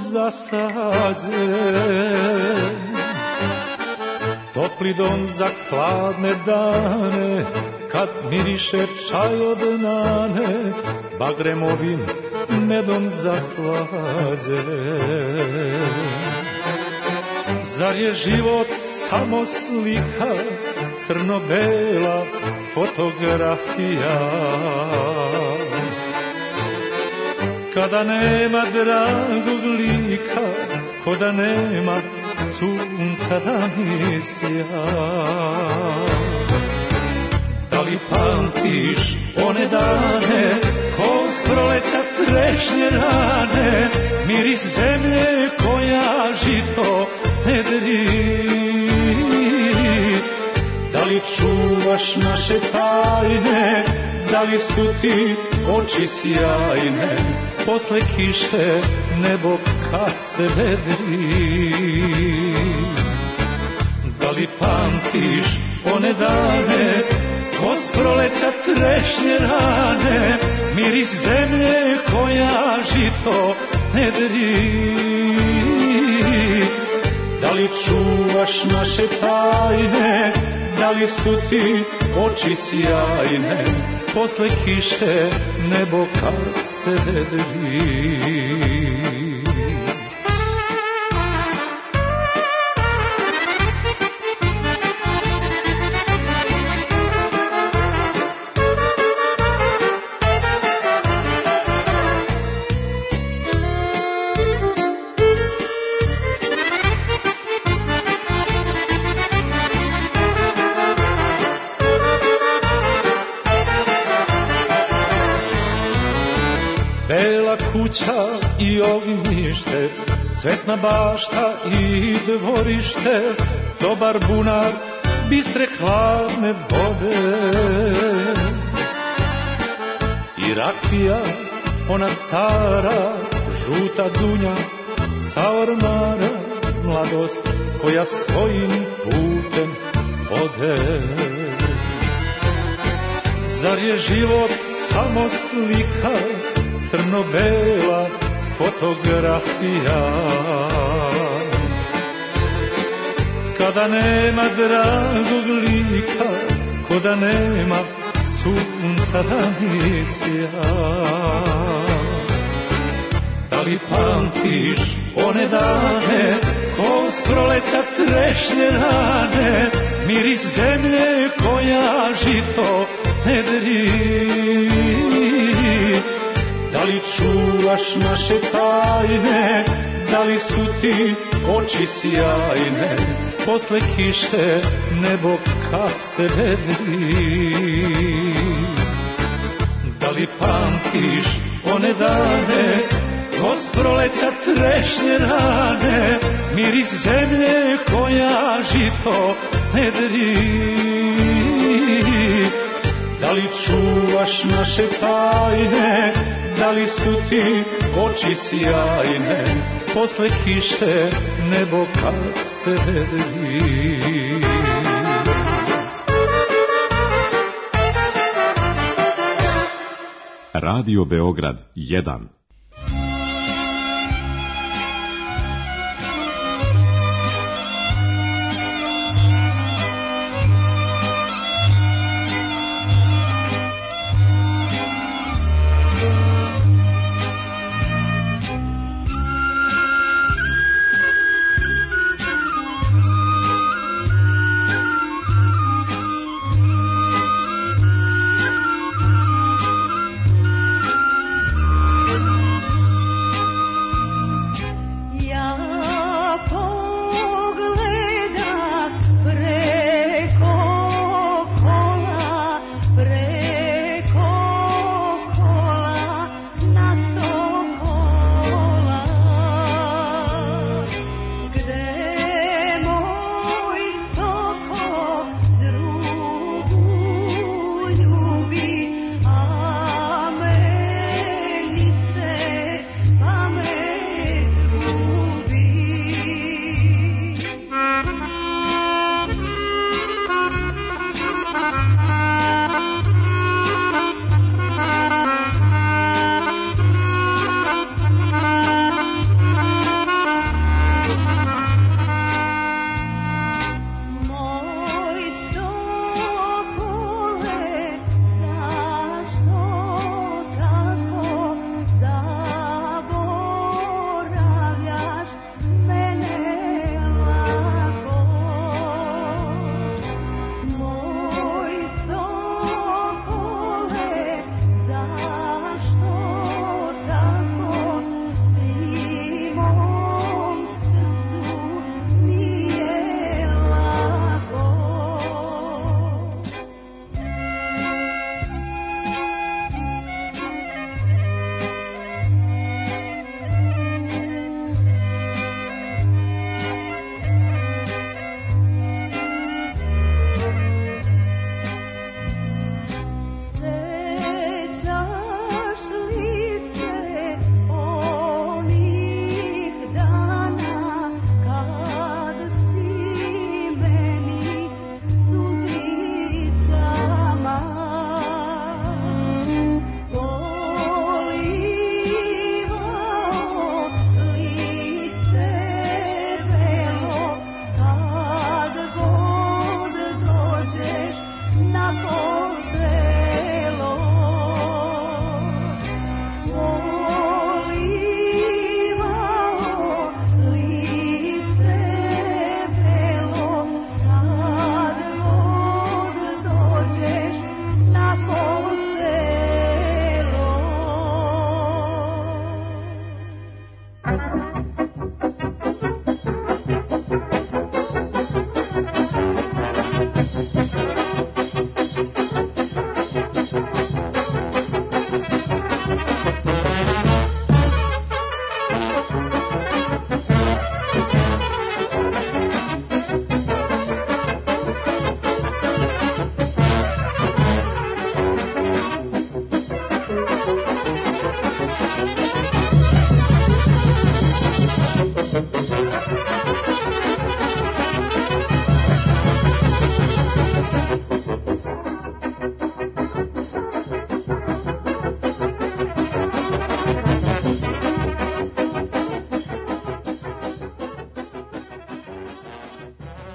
zasađen. Topli dom za hladne dane, kad miriše čaj od nane, bagremovim medom zaslađen. Zar je život samo slika, crno-bela fotografija? Kada nema dragog lika, ko da nema sunca da mi sja. Da li pamtiš one dane, ko s proleća trešnje rane, miris zemlje koja žito nedri? Da li čuvaš naše tajne, da li su ti oči sjajne, posle kiše nebo kad se vedri? Da li pamtiš one dane, ko s proleća trešnje rane, miris zemlje koja žito nedri? Da li čuvaš naše tajne, da li su ti oči sjajne, posle kiše nebo kad se vedri? Kuća i ognjište, cvetna bašta i dvorište, dobar bunar, bistre hladne vode. I rakija, ona stara, žuta dunja sa ormara, mladost koja svojim putem ode. Zar je život samo slika, crno-bela fotografija? Kada nema dragog lika, ko da nema sunca da mi sja. Da li pamtiš one dane, ko s proleća trešnje rane, miris zemlje koja žito nedri? Da li čuvaš naše tajne, da li su ti oči sjajne, posle kiše nebo kad se vedri? Da li pamtiš one dane, ko s proleća trešnje rane, miris zemlje koja žito nedri? Da li čuvaš naše tajne, da li su ti oči sjajne, posle kiše nebo kad se vedri? Radio Beograd 1.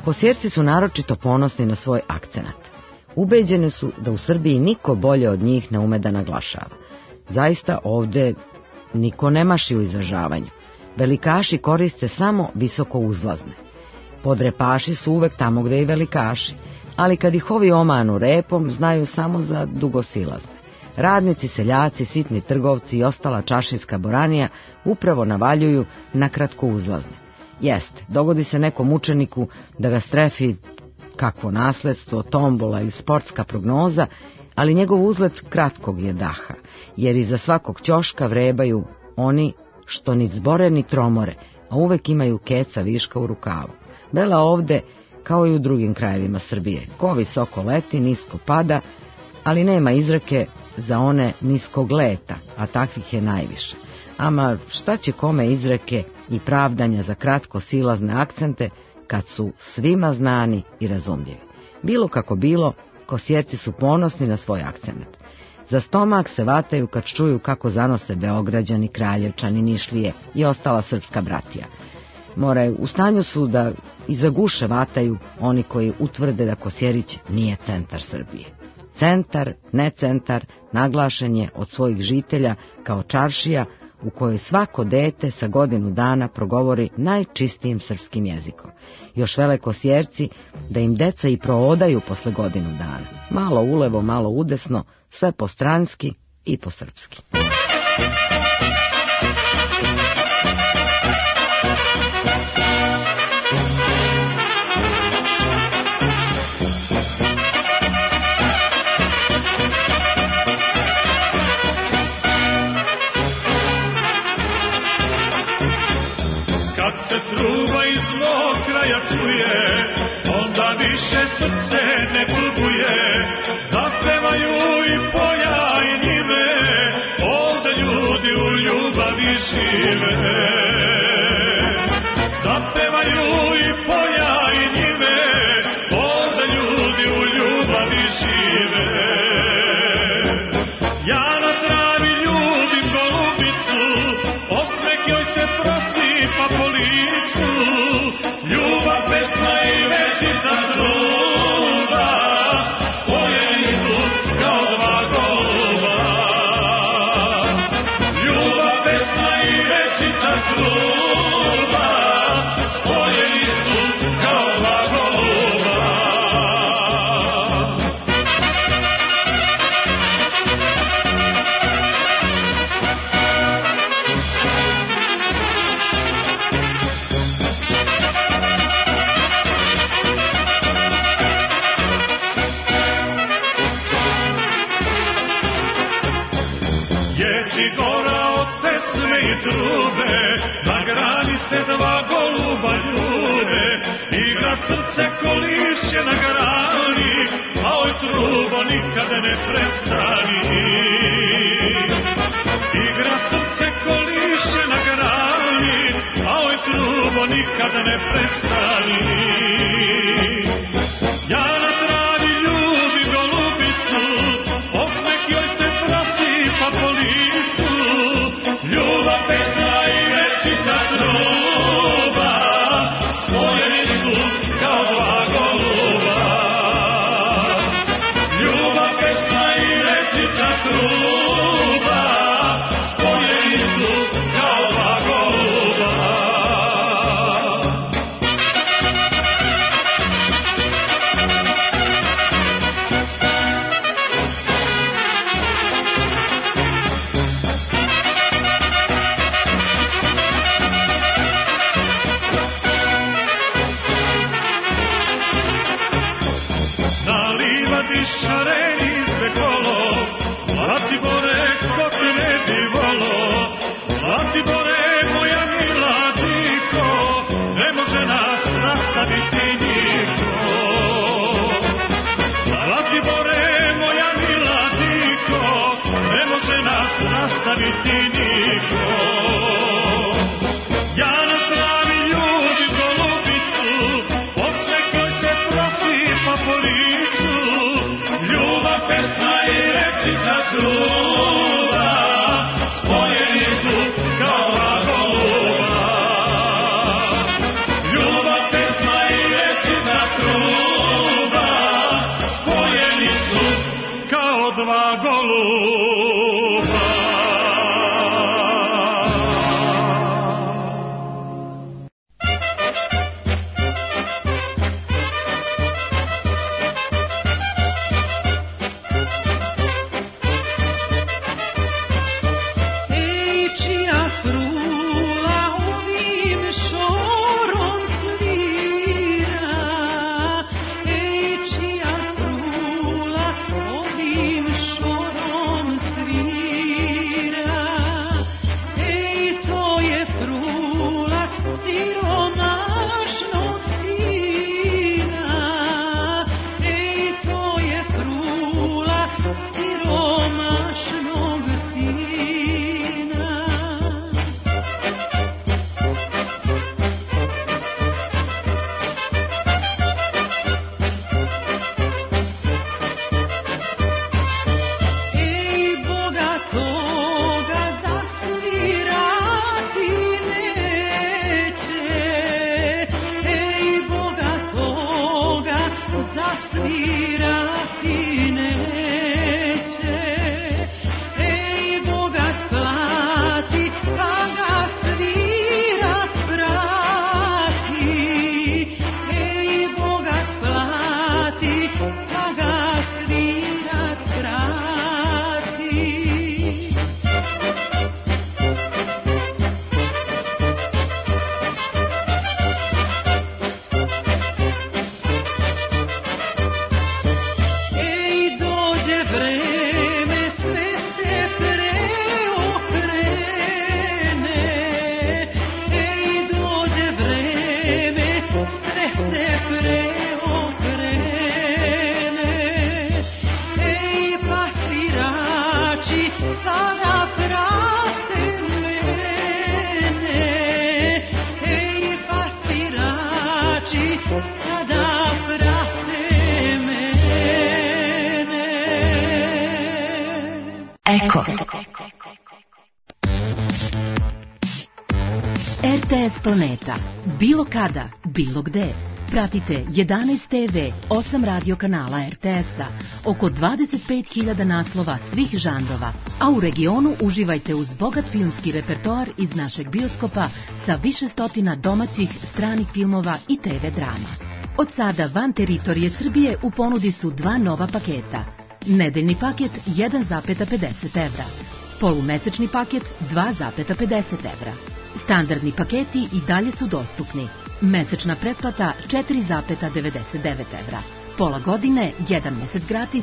Kosjerci su naročito ponosni na svoj akcenat. Ubeđeni su da u Srbiji niko bolje od njih ne ume da naglašava. Zaista ovde niko ne maši u izražavanju. Velikaši koriste samo visoko uzlazne. Podrepaši su uvek tamo gde i velikaši, ali kad ih ovi omanu repom, znaju samo za dugosilazne. Radnici, seljaci, sitni trgovci i ostala čašinska boranija upravo navaljuju na kratko uzlazne. Jeste, dogodi se nekom učeniku da ga strefi kakvo nasledstvo, tombola ili sportska prognoza, ali njegov uzlet kratkog je daha, jer iza svakog ćoška vrebaju oni što ni zbore ni tromore, a uvek imaju keca viška u rukavu. Bela ovde, kao i u drugim krajevima Srbije, ko visoko leti, nisko pada, ali nema izreke za one niskog leta, a takvih je najviše. Ama šta će kome izreke i pravdanja za kratko silazne akcente, kad su svima znani i razumljivi. Bilo kako bilo, Kosjerci su ponosni na svoj akcent. Za stomak se vataju kad čuju kako zanose Beograđani, Kraljevčani, Nišlije i ostala srpska bratija. U stanju su da i za guše vataju oni koji utvrde da Kosjerić nije centar Srbije. Centar, ne centar, naglašen je od svojih žitelja kao čaršija u kojoj svako dete sa godinu dana progovori najčistijim srpskim jezikom. Još vele Kosjerci da im deca i proodaju posle godinu dana. Malo ulevo, malo udesno, sve po stranski i po srpski. Truba iz mog kraja čuje, onda više srce ne tuguje. Zapevaju i polja i njive, ovde ljudi u ljubavi žive. Zapevaju i polja i njive, ovde ljudi u ljubavi žive. Ja na travi ljubim golubicu, osmeh joj se prosipa po licu. Ljubav, pesma i večita truba, spojeni su kao dva goluba. Ljubav, pesma i večita truba, spojeni su kao dva goluba. Ječi gora od pesme i trube, na grani se dva goluba ljube. Igra srce ko lišće na grani, a oj trubo nikad ne prestani. Igra srce ko lišće na grani, a oj trubo nikad ne prestani. Ja na travi ljubim golubicu, osmeh joj se prosipa po licu. Ljubav, pesma i večita truba, spojeni su kao dva goluba. Ljubav, pesma i večita truba, spojeni su kao dva goluba. RTS Planeta. Bilo kada, bilo gde. Pratite 11 TV, 8 radio kanala RTS-a, oko 25.000 naslova svih žanrova, a u regionu uživajte uz bogat filmski repertoar iz našeg bioskopa sa više stotina domaćih, stranih filmova i TV drama. Od sada van teritorije Srbije u ponudi su dva nova paketa. Nedeljni paket 1,50 evra, polumesečni paket 2,50 evra. Standardni paketi i dalje su dostupni. Mesečna pretplata 4,99 evra. Pola godine, 1 mesec gratis,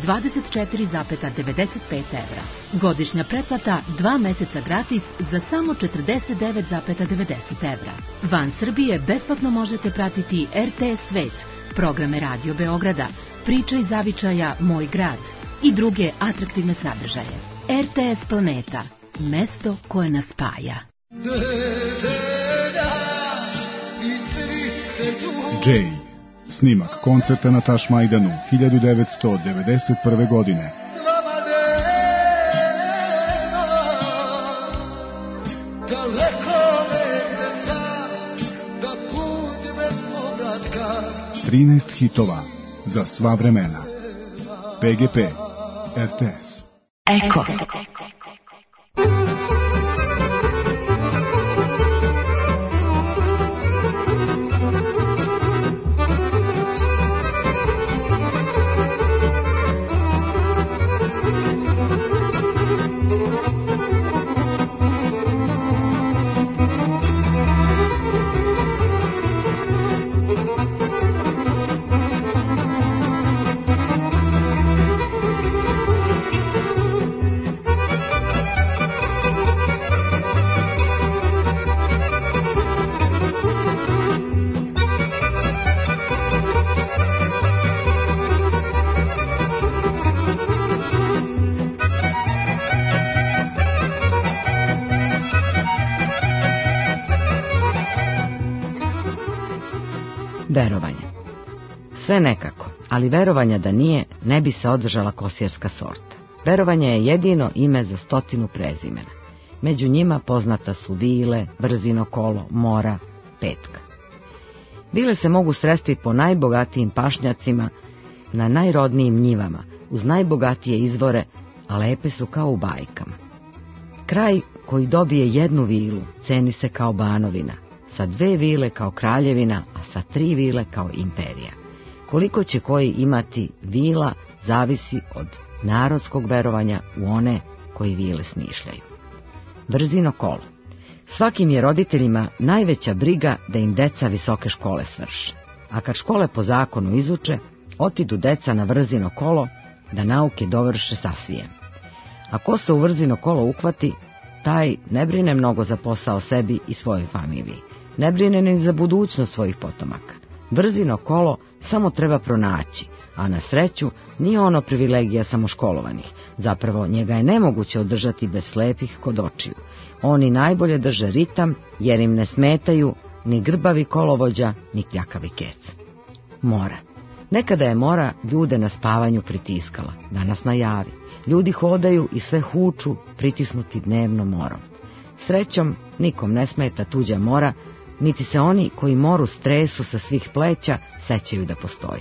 24,95 evra. Godišnja pretplata 2 meseca gratis za samo 49,90 evra. Van Srbije besplatno možete pratiti RTS Svet, programe Radio Beograda, Priča iz zavičaja Moj grad i druge atraktivne sadržaje. RTS Planeta, mesto koje nas spaja. Jay, snimak koncerta na Tašmajdanu 1991. godine. Trinaest hitova za sva vremena. PGP, RTS. Eko. Verovanje. Sve nekako, ali verovanja da nije, ne bi se održala kosjerska sorta. Verovanje je jedino ime za 100 prezimena. Među njima poznata su Vile, Brzino kolo, Mora, Petka. Vile se mogu sresti po najbogatijim pašnjacima, na najrodnijim njivama, uz najbogatije izvore, a lepe su kao u bajkama. Kraj koji dobije jednu vilu ceni se kao banovina, sa 2 vile kao kraljevina, a sa 3 vile kao imperija. Koliko će koji imati vila zavisi od narodskog verovanja u one koji vile smišljaju. Brzino kolo. Svakim je roditeljima najveća briga da im deca visoke škole svrše. A kad škole po zakonu izuče, otidu deca na Vrzino kolo da nauke dovrše sasvijem. A ko se u Vrzino kolo uhvati, taj ne brine mnogo za posao sebi i svojoj familiji. Ne brine ni za budućnost svojih potomaka. Vrzino kolo samo treba pronaći, a na sreću nije ono privilegija samoškolovanih. Zapravo njega je nemoguće održati bez slepih kod očiju. Oni najbolje drže ritam jer im ne smetaju ni grbavi kolovođa, ni kljakavi kec. Mora. Nekada je mora ljude na spavanju pritiskala, danas na javi. Ljudi hodaju i sve huču pritisnuti dnevnom morom. Srećom nikom ne smeta tuđa mora, niti se oni koji moru stresu sa svih pleća sećaju da postoji.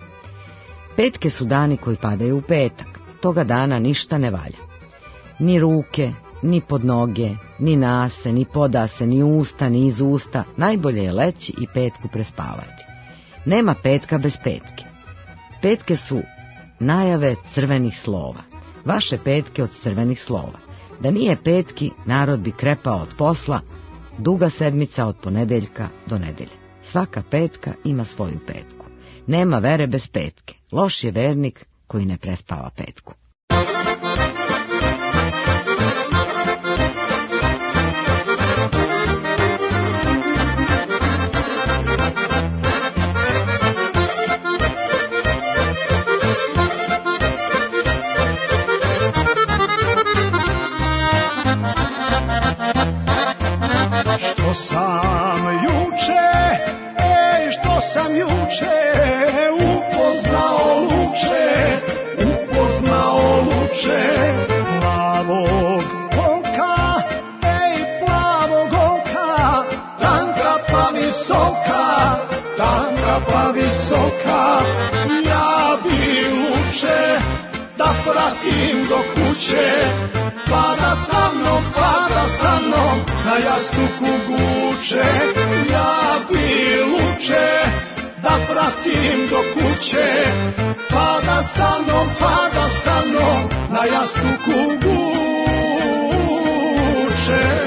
Petke su dani koji padaju u petak. Toga dana ništa ne valja. Ni ruke, ni pod noge, ni nase, ni podase, ni usta, ni iz usta. Najbolje je leći i petku prespavati. Nema petka bez petke. Petke su najave crvenih slova. Vaše petke od crvenih slova. Da nije petki, narod bi krepao od posla, duga sedmica od ponedeljka do nedelje. Svaka petka ima svoju petku. Nema vere bez petke. Loš je vernik koji ne prespava petku. Što sam juče upoznao luče visoka, tanka pa visoka, ja bi luče da pratim do kuće, pada sa mnom, na jastuku guče, ja bi luče da pratim do kuće, pada sa mnom, na jastuku guče.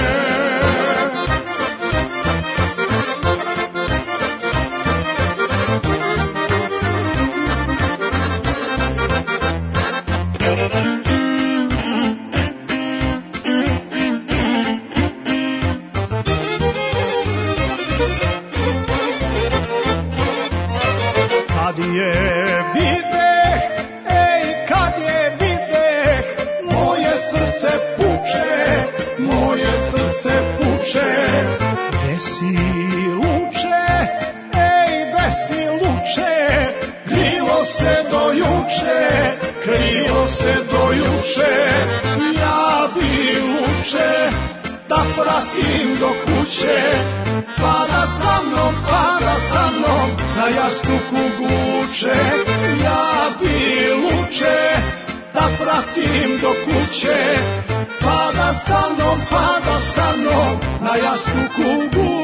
Krilo se do juče, ja bi luče da pratim do kuće, pada sa mnom, na jastuku guče, ja bi luče da pratim do kuće, pada sa mnom, na jastuku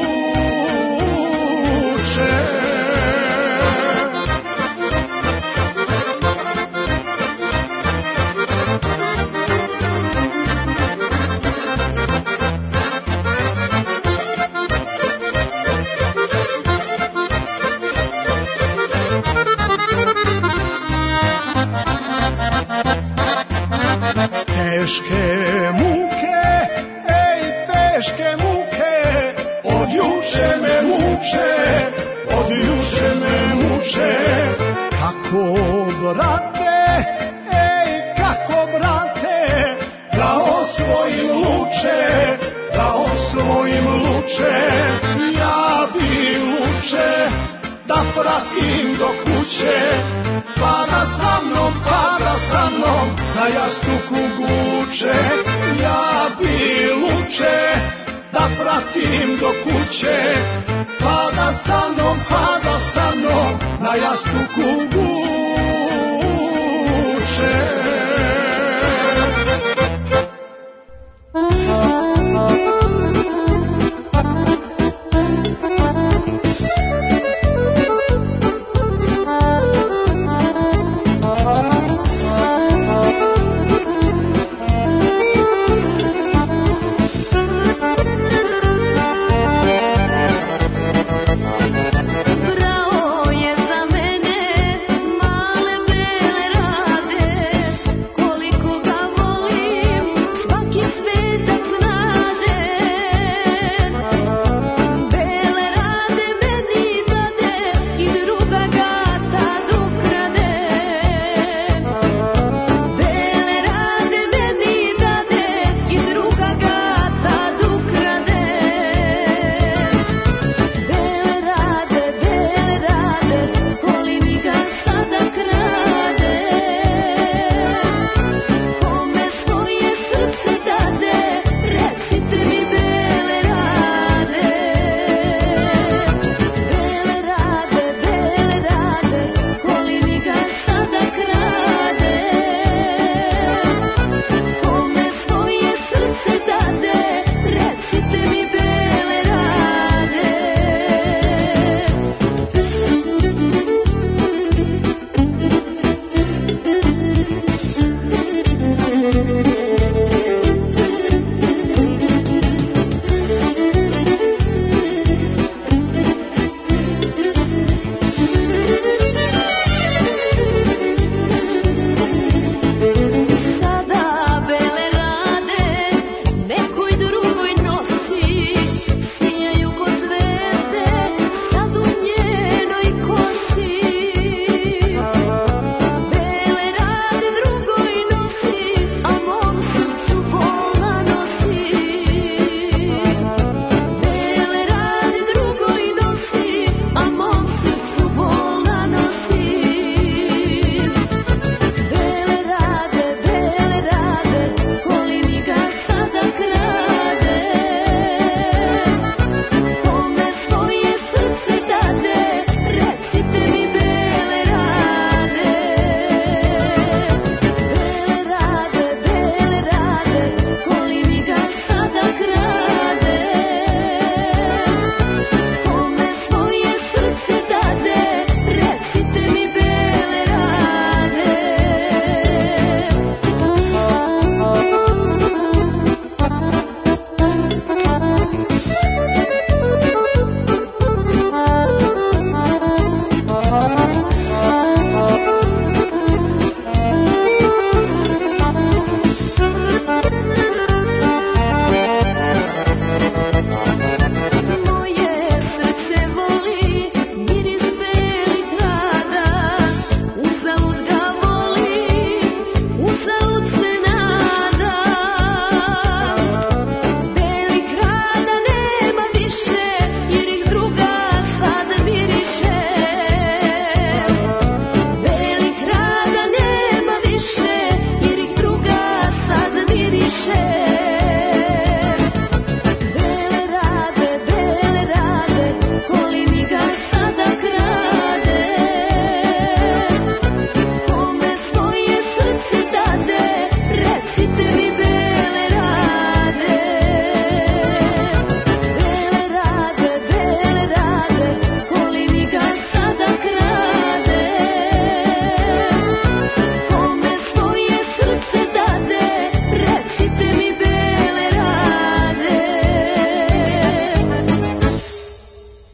guče. Teške muke, od juče me muče, kako brate, da osvojim luče, ja bi luče da pratim do kuće, pada sa mnom, na jastuku guče, ja bi luče da pratim do kuće, pada sa mnom, na jastuku guče. Brao je za mene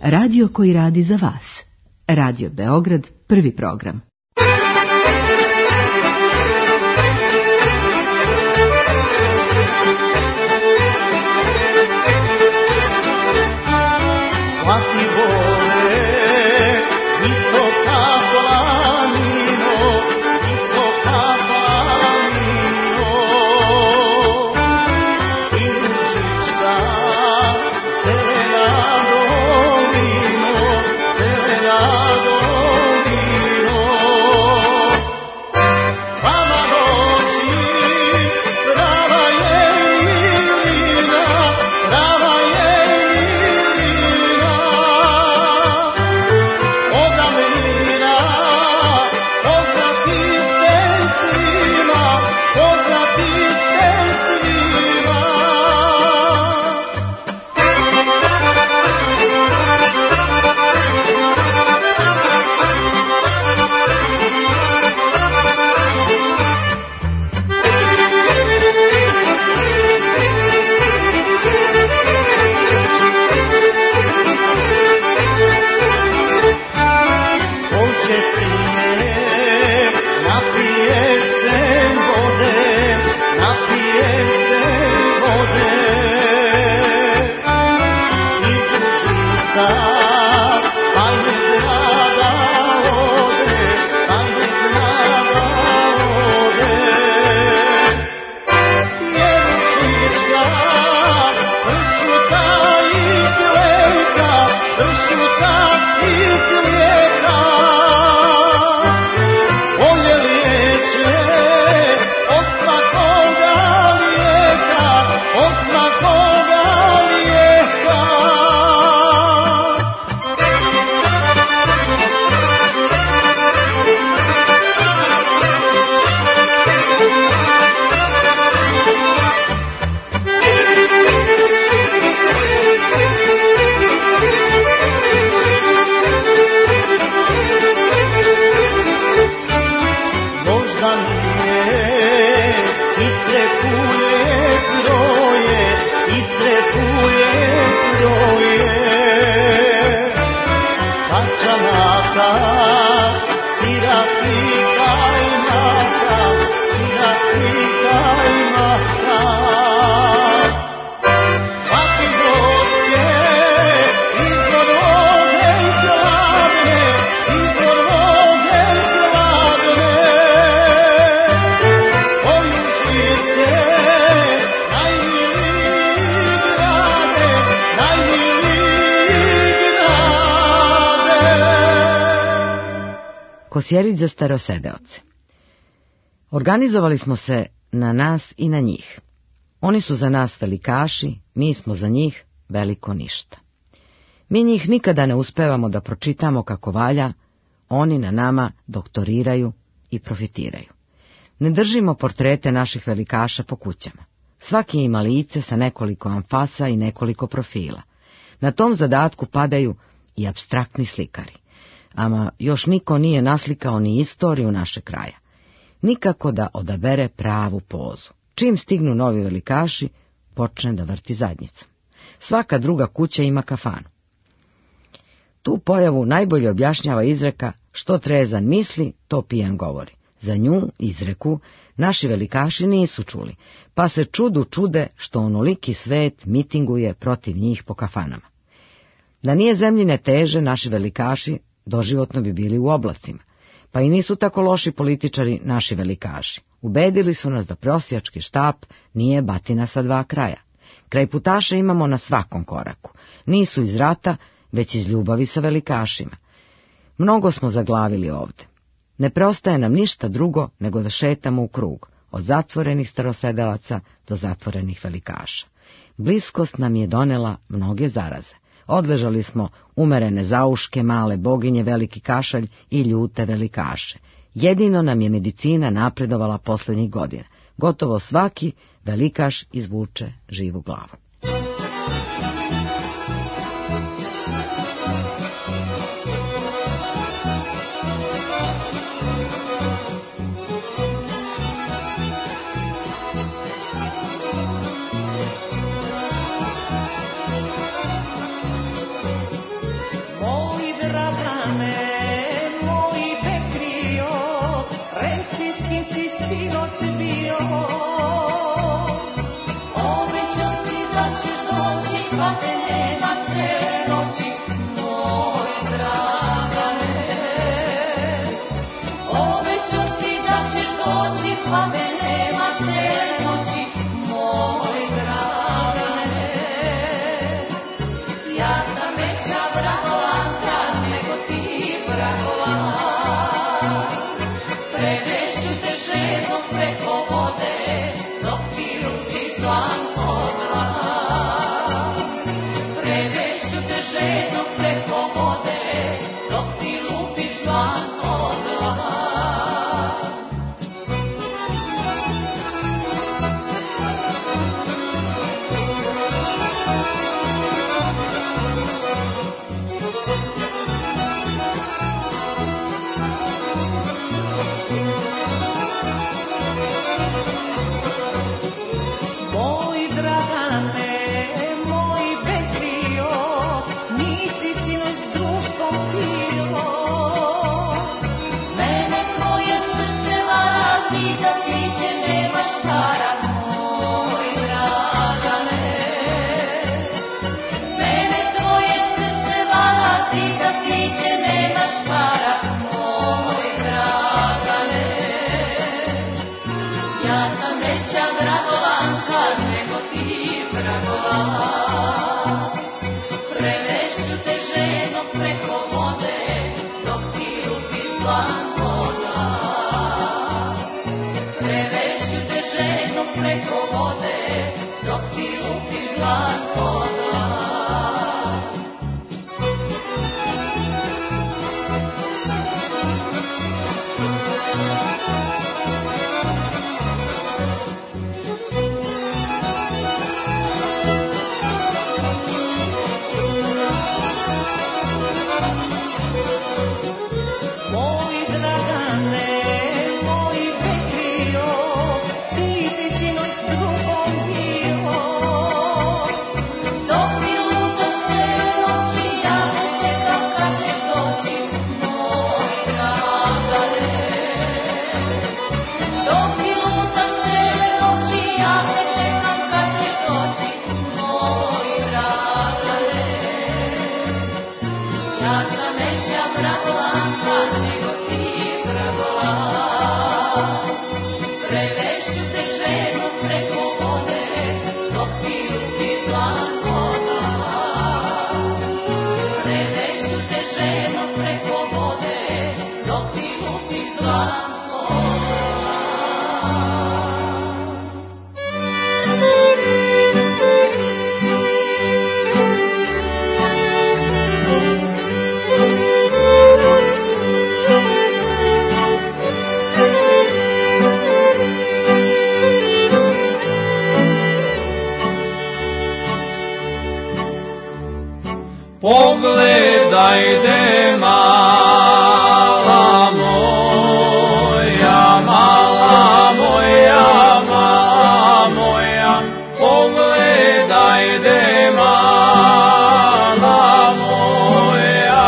Radio koji radi za vas. Radio Beograd, prvi program. Kosjerić za starosedeoce. Organizovali smo se na nas i na njih. Oni su za nas velikaši, mi smo za njih veliko ništa. Mi njih nikada ne uspevamo da pročitamo kako valja, oni na nama doktoriraju i profitiraju. Ne držimo portrete naših velikaša po kućama. Svaki ima lice sa nekoliko amfasa i nekoliko profila. Na tom zadatku padaju i apstraktni slikari. Ama još niko nije naslikao ni istoriju našeg kraja. Nikako da odabere pravu pozu. Čim stignu novi velikaši, počne da vrti zadnjicom. Svaka druga kuća ima kafanu. Tu pojavu najbolje objašnjava izreka što trezan misli, to pijan govori. Za nju izreku naši velikaši nisu čuli, pa se čude što onoliki svet mitinguje protiv njih po kafanama. Da nije zemljine teže, naši velikaši doživotno bi bili u oblastima, pa i nisu tako loši političari naši velikaši. Ubedili su nas da prosjački štap nije batina sa dva kraja. Krajputaše imamo na svakom koraku. Nisu iz rata, već iz ljubavi sa velikašima. Mnogo smo zaglavili ovde. Ne preostaje nam ništa drugo nego da šetamo u krug, od zatvorenih starosedelaca do zatvorenih velikaša. Bliskost nam je donela mnoge zaraze. Odležali smo umerene zauške, male boginje, veliki kašalj i ljute velikaše. Jedino nam je medicina napredovala posljednjih godina. Gotovo svaki velikaš izvuče živu glavu. Pogledajte mala moja, mala moja, mala moja, pogledajte mala moja.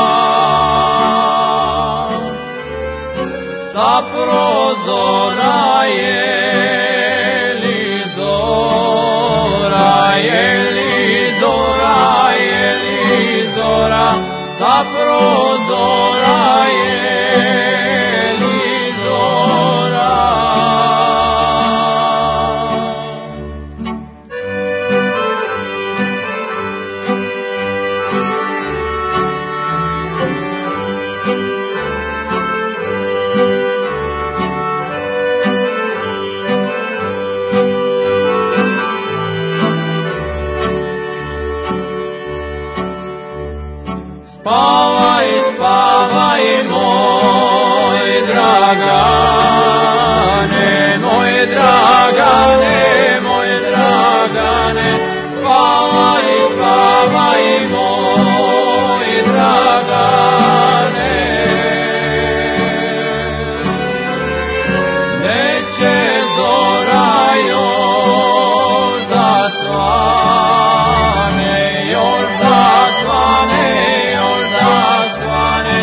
Sa prozora je li zora, je li zora, je li zora, sa prozora je li zora. Spavaj, spavaj, moj dragane, moj dragane, moj dragane, spavaj, spavaj, moj dragane. Neće zora još da svane, još da svane, još da svane,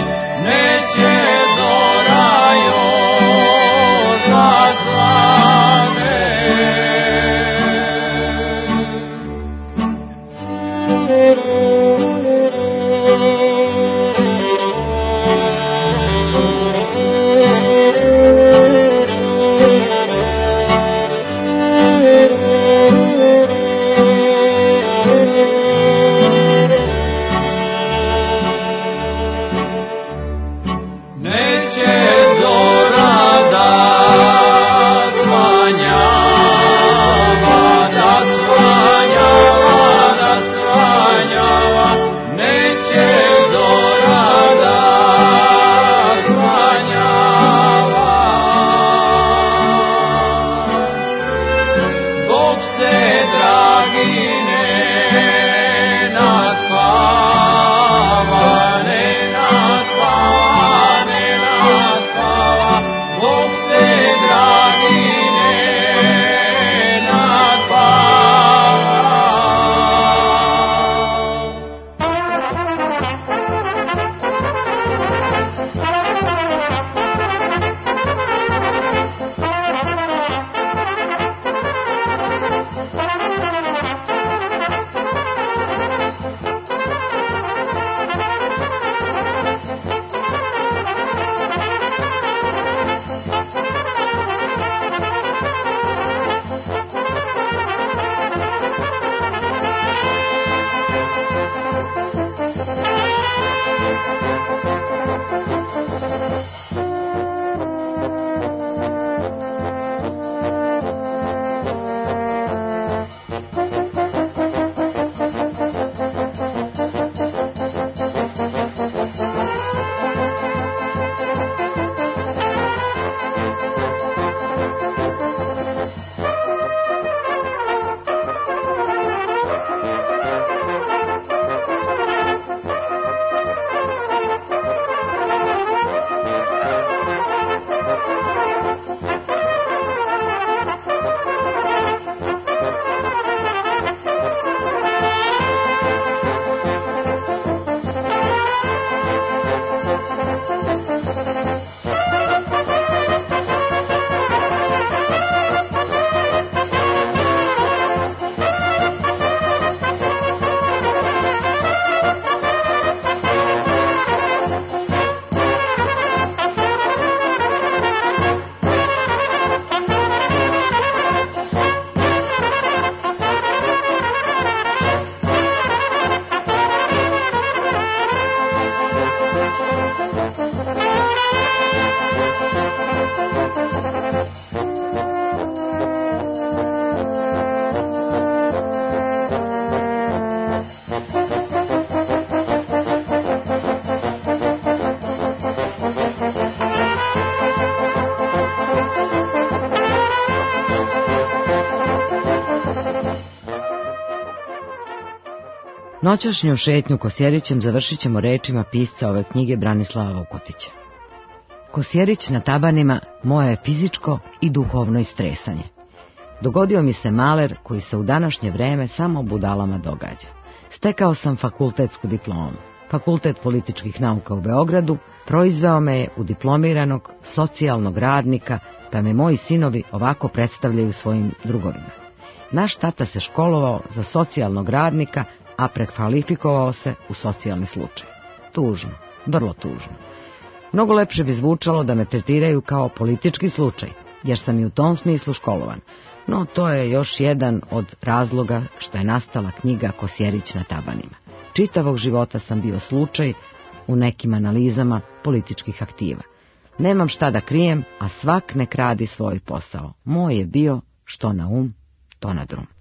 Noćašnju šetnju Kosjerićem završit ćemo rečima pisca ove knjige Branislava Vukotića. Kosjerić na tabanima moje je fizičko i duhovno istresanje. Dogodio mi se maler koji se u današnje vreme samo budalama događa. Stekao sam fakultetsku diplomu. Fakultet političkih nauka u Beogradu proizveo me je u diplomiranog socijalnog radnika, pa me moji sinovi ovako predstavljaju svojim drugovima. Naš tata se školovao za socijalnog radnika, a prekvalifikovao se u socijalni slučaj. Tužno, vrlo tužno. Mnogo lepše bi zvučalo da me tretiraju kao politički slučaj, jer sam i u tom smislu školovan. No to je još jedan od razloga što je nastala knjiga Kosjerić na tabanima. Čitavog života sam bio slučaj u nekim analizama političkih aktiva. Nemam šta da krijem, a svak nek radi svoj posao. Moj je bio što na um, to na drum.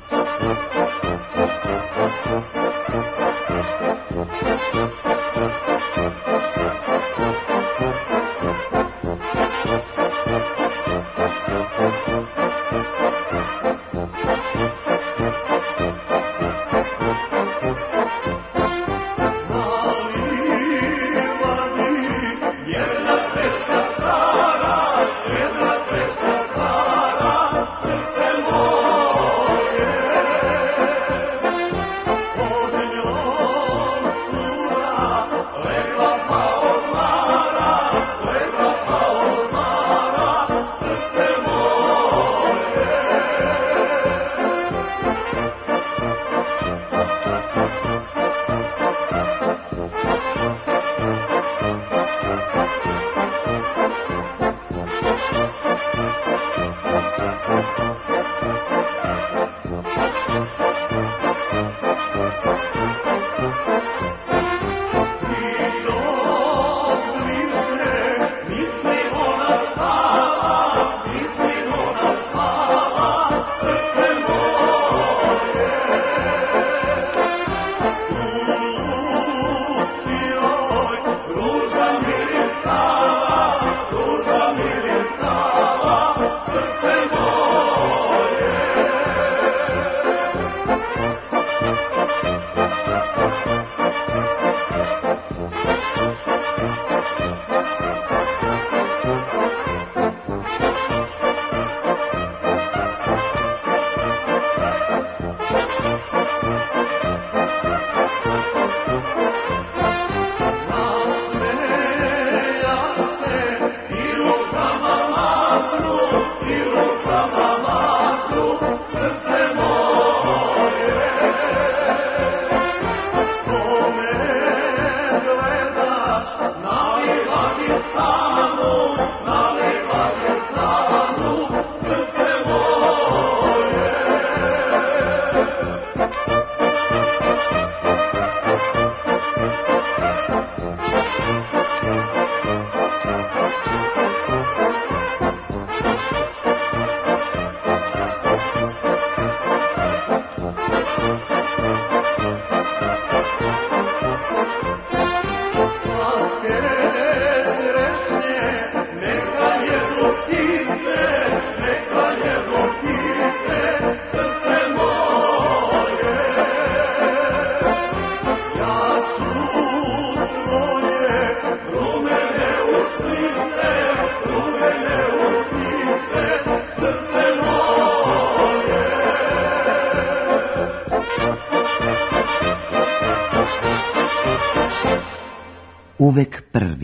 Uvek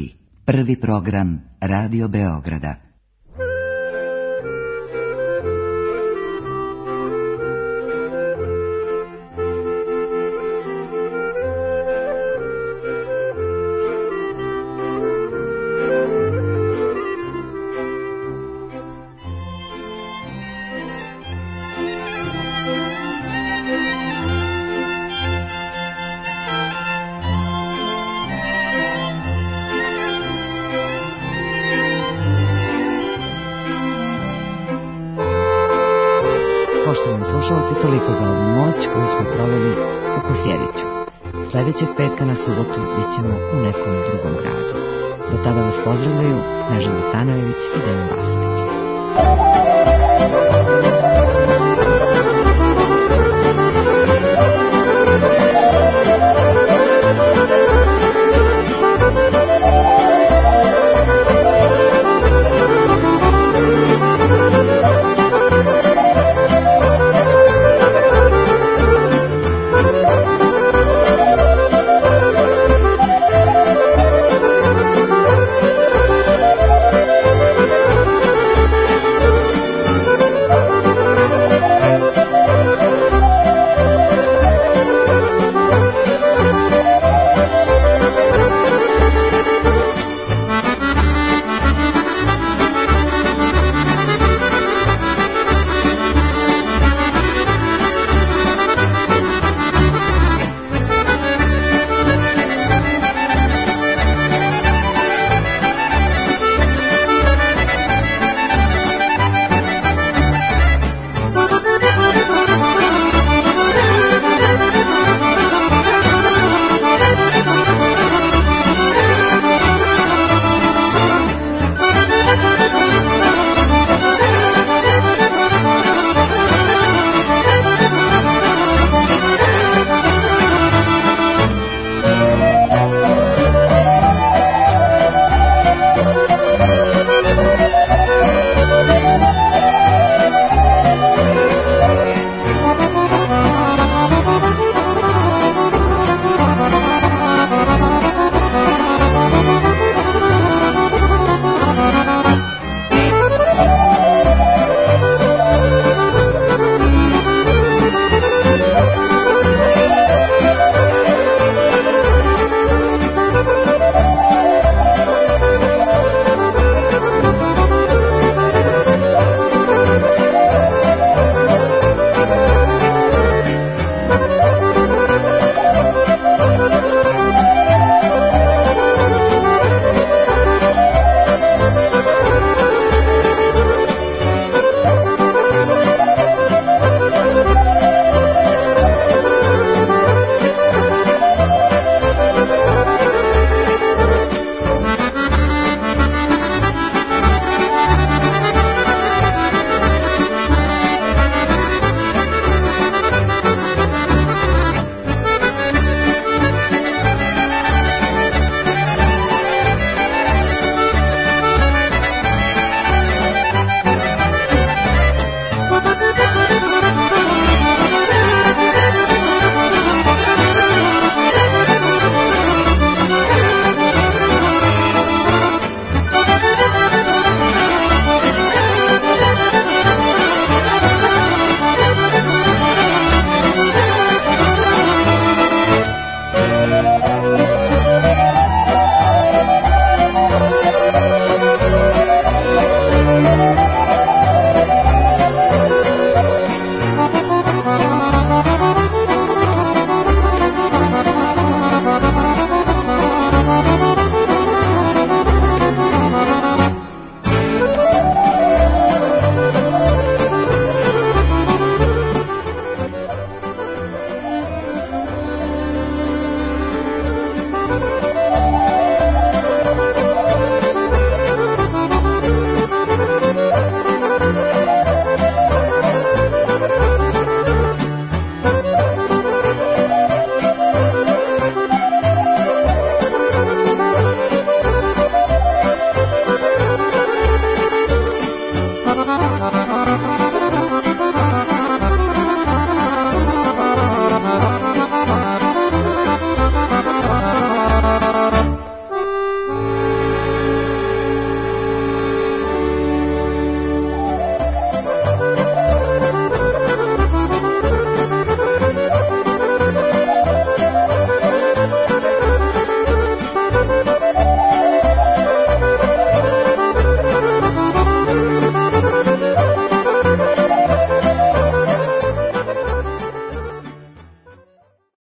prvi program Radio Beograda. Poštovani slušalci, toliko za ovu noć koju smo proveli u Kosjeriću. Sljedećeg petka na subotu bit ćemo u nekom drugom gradu. Do tada vas pozdravljaju Snežana Stanojević i Dejan Vasović.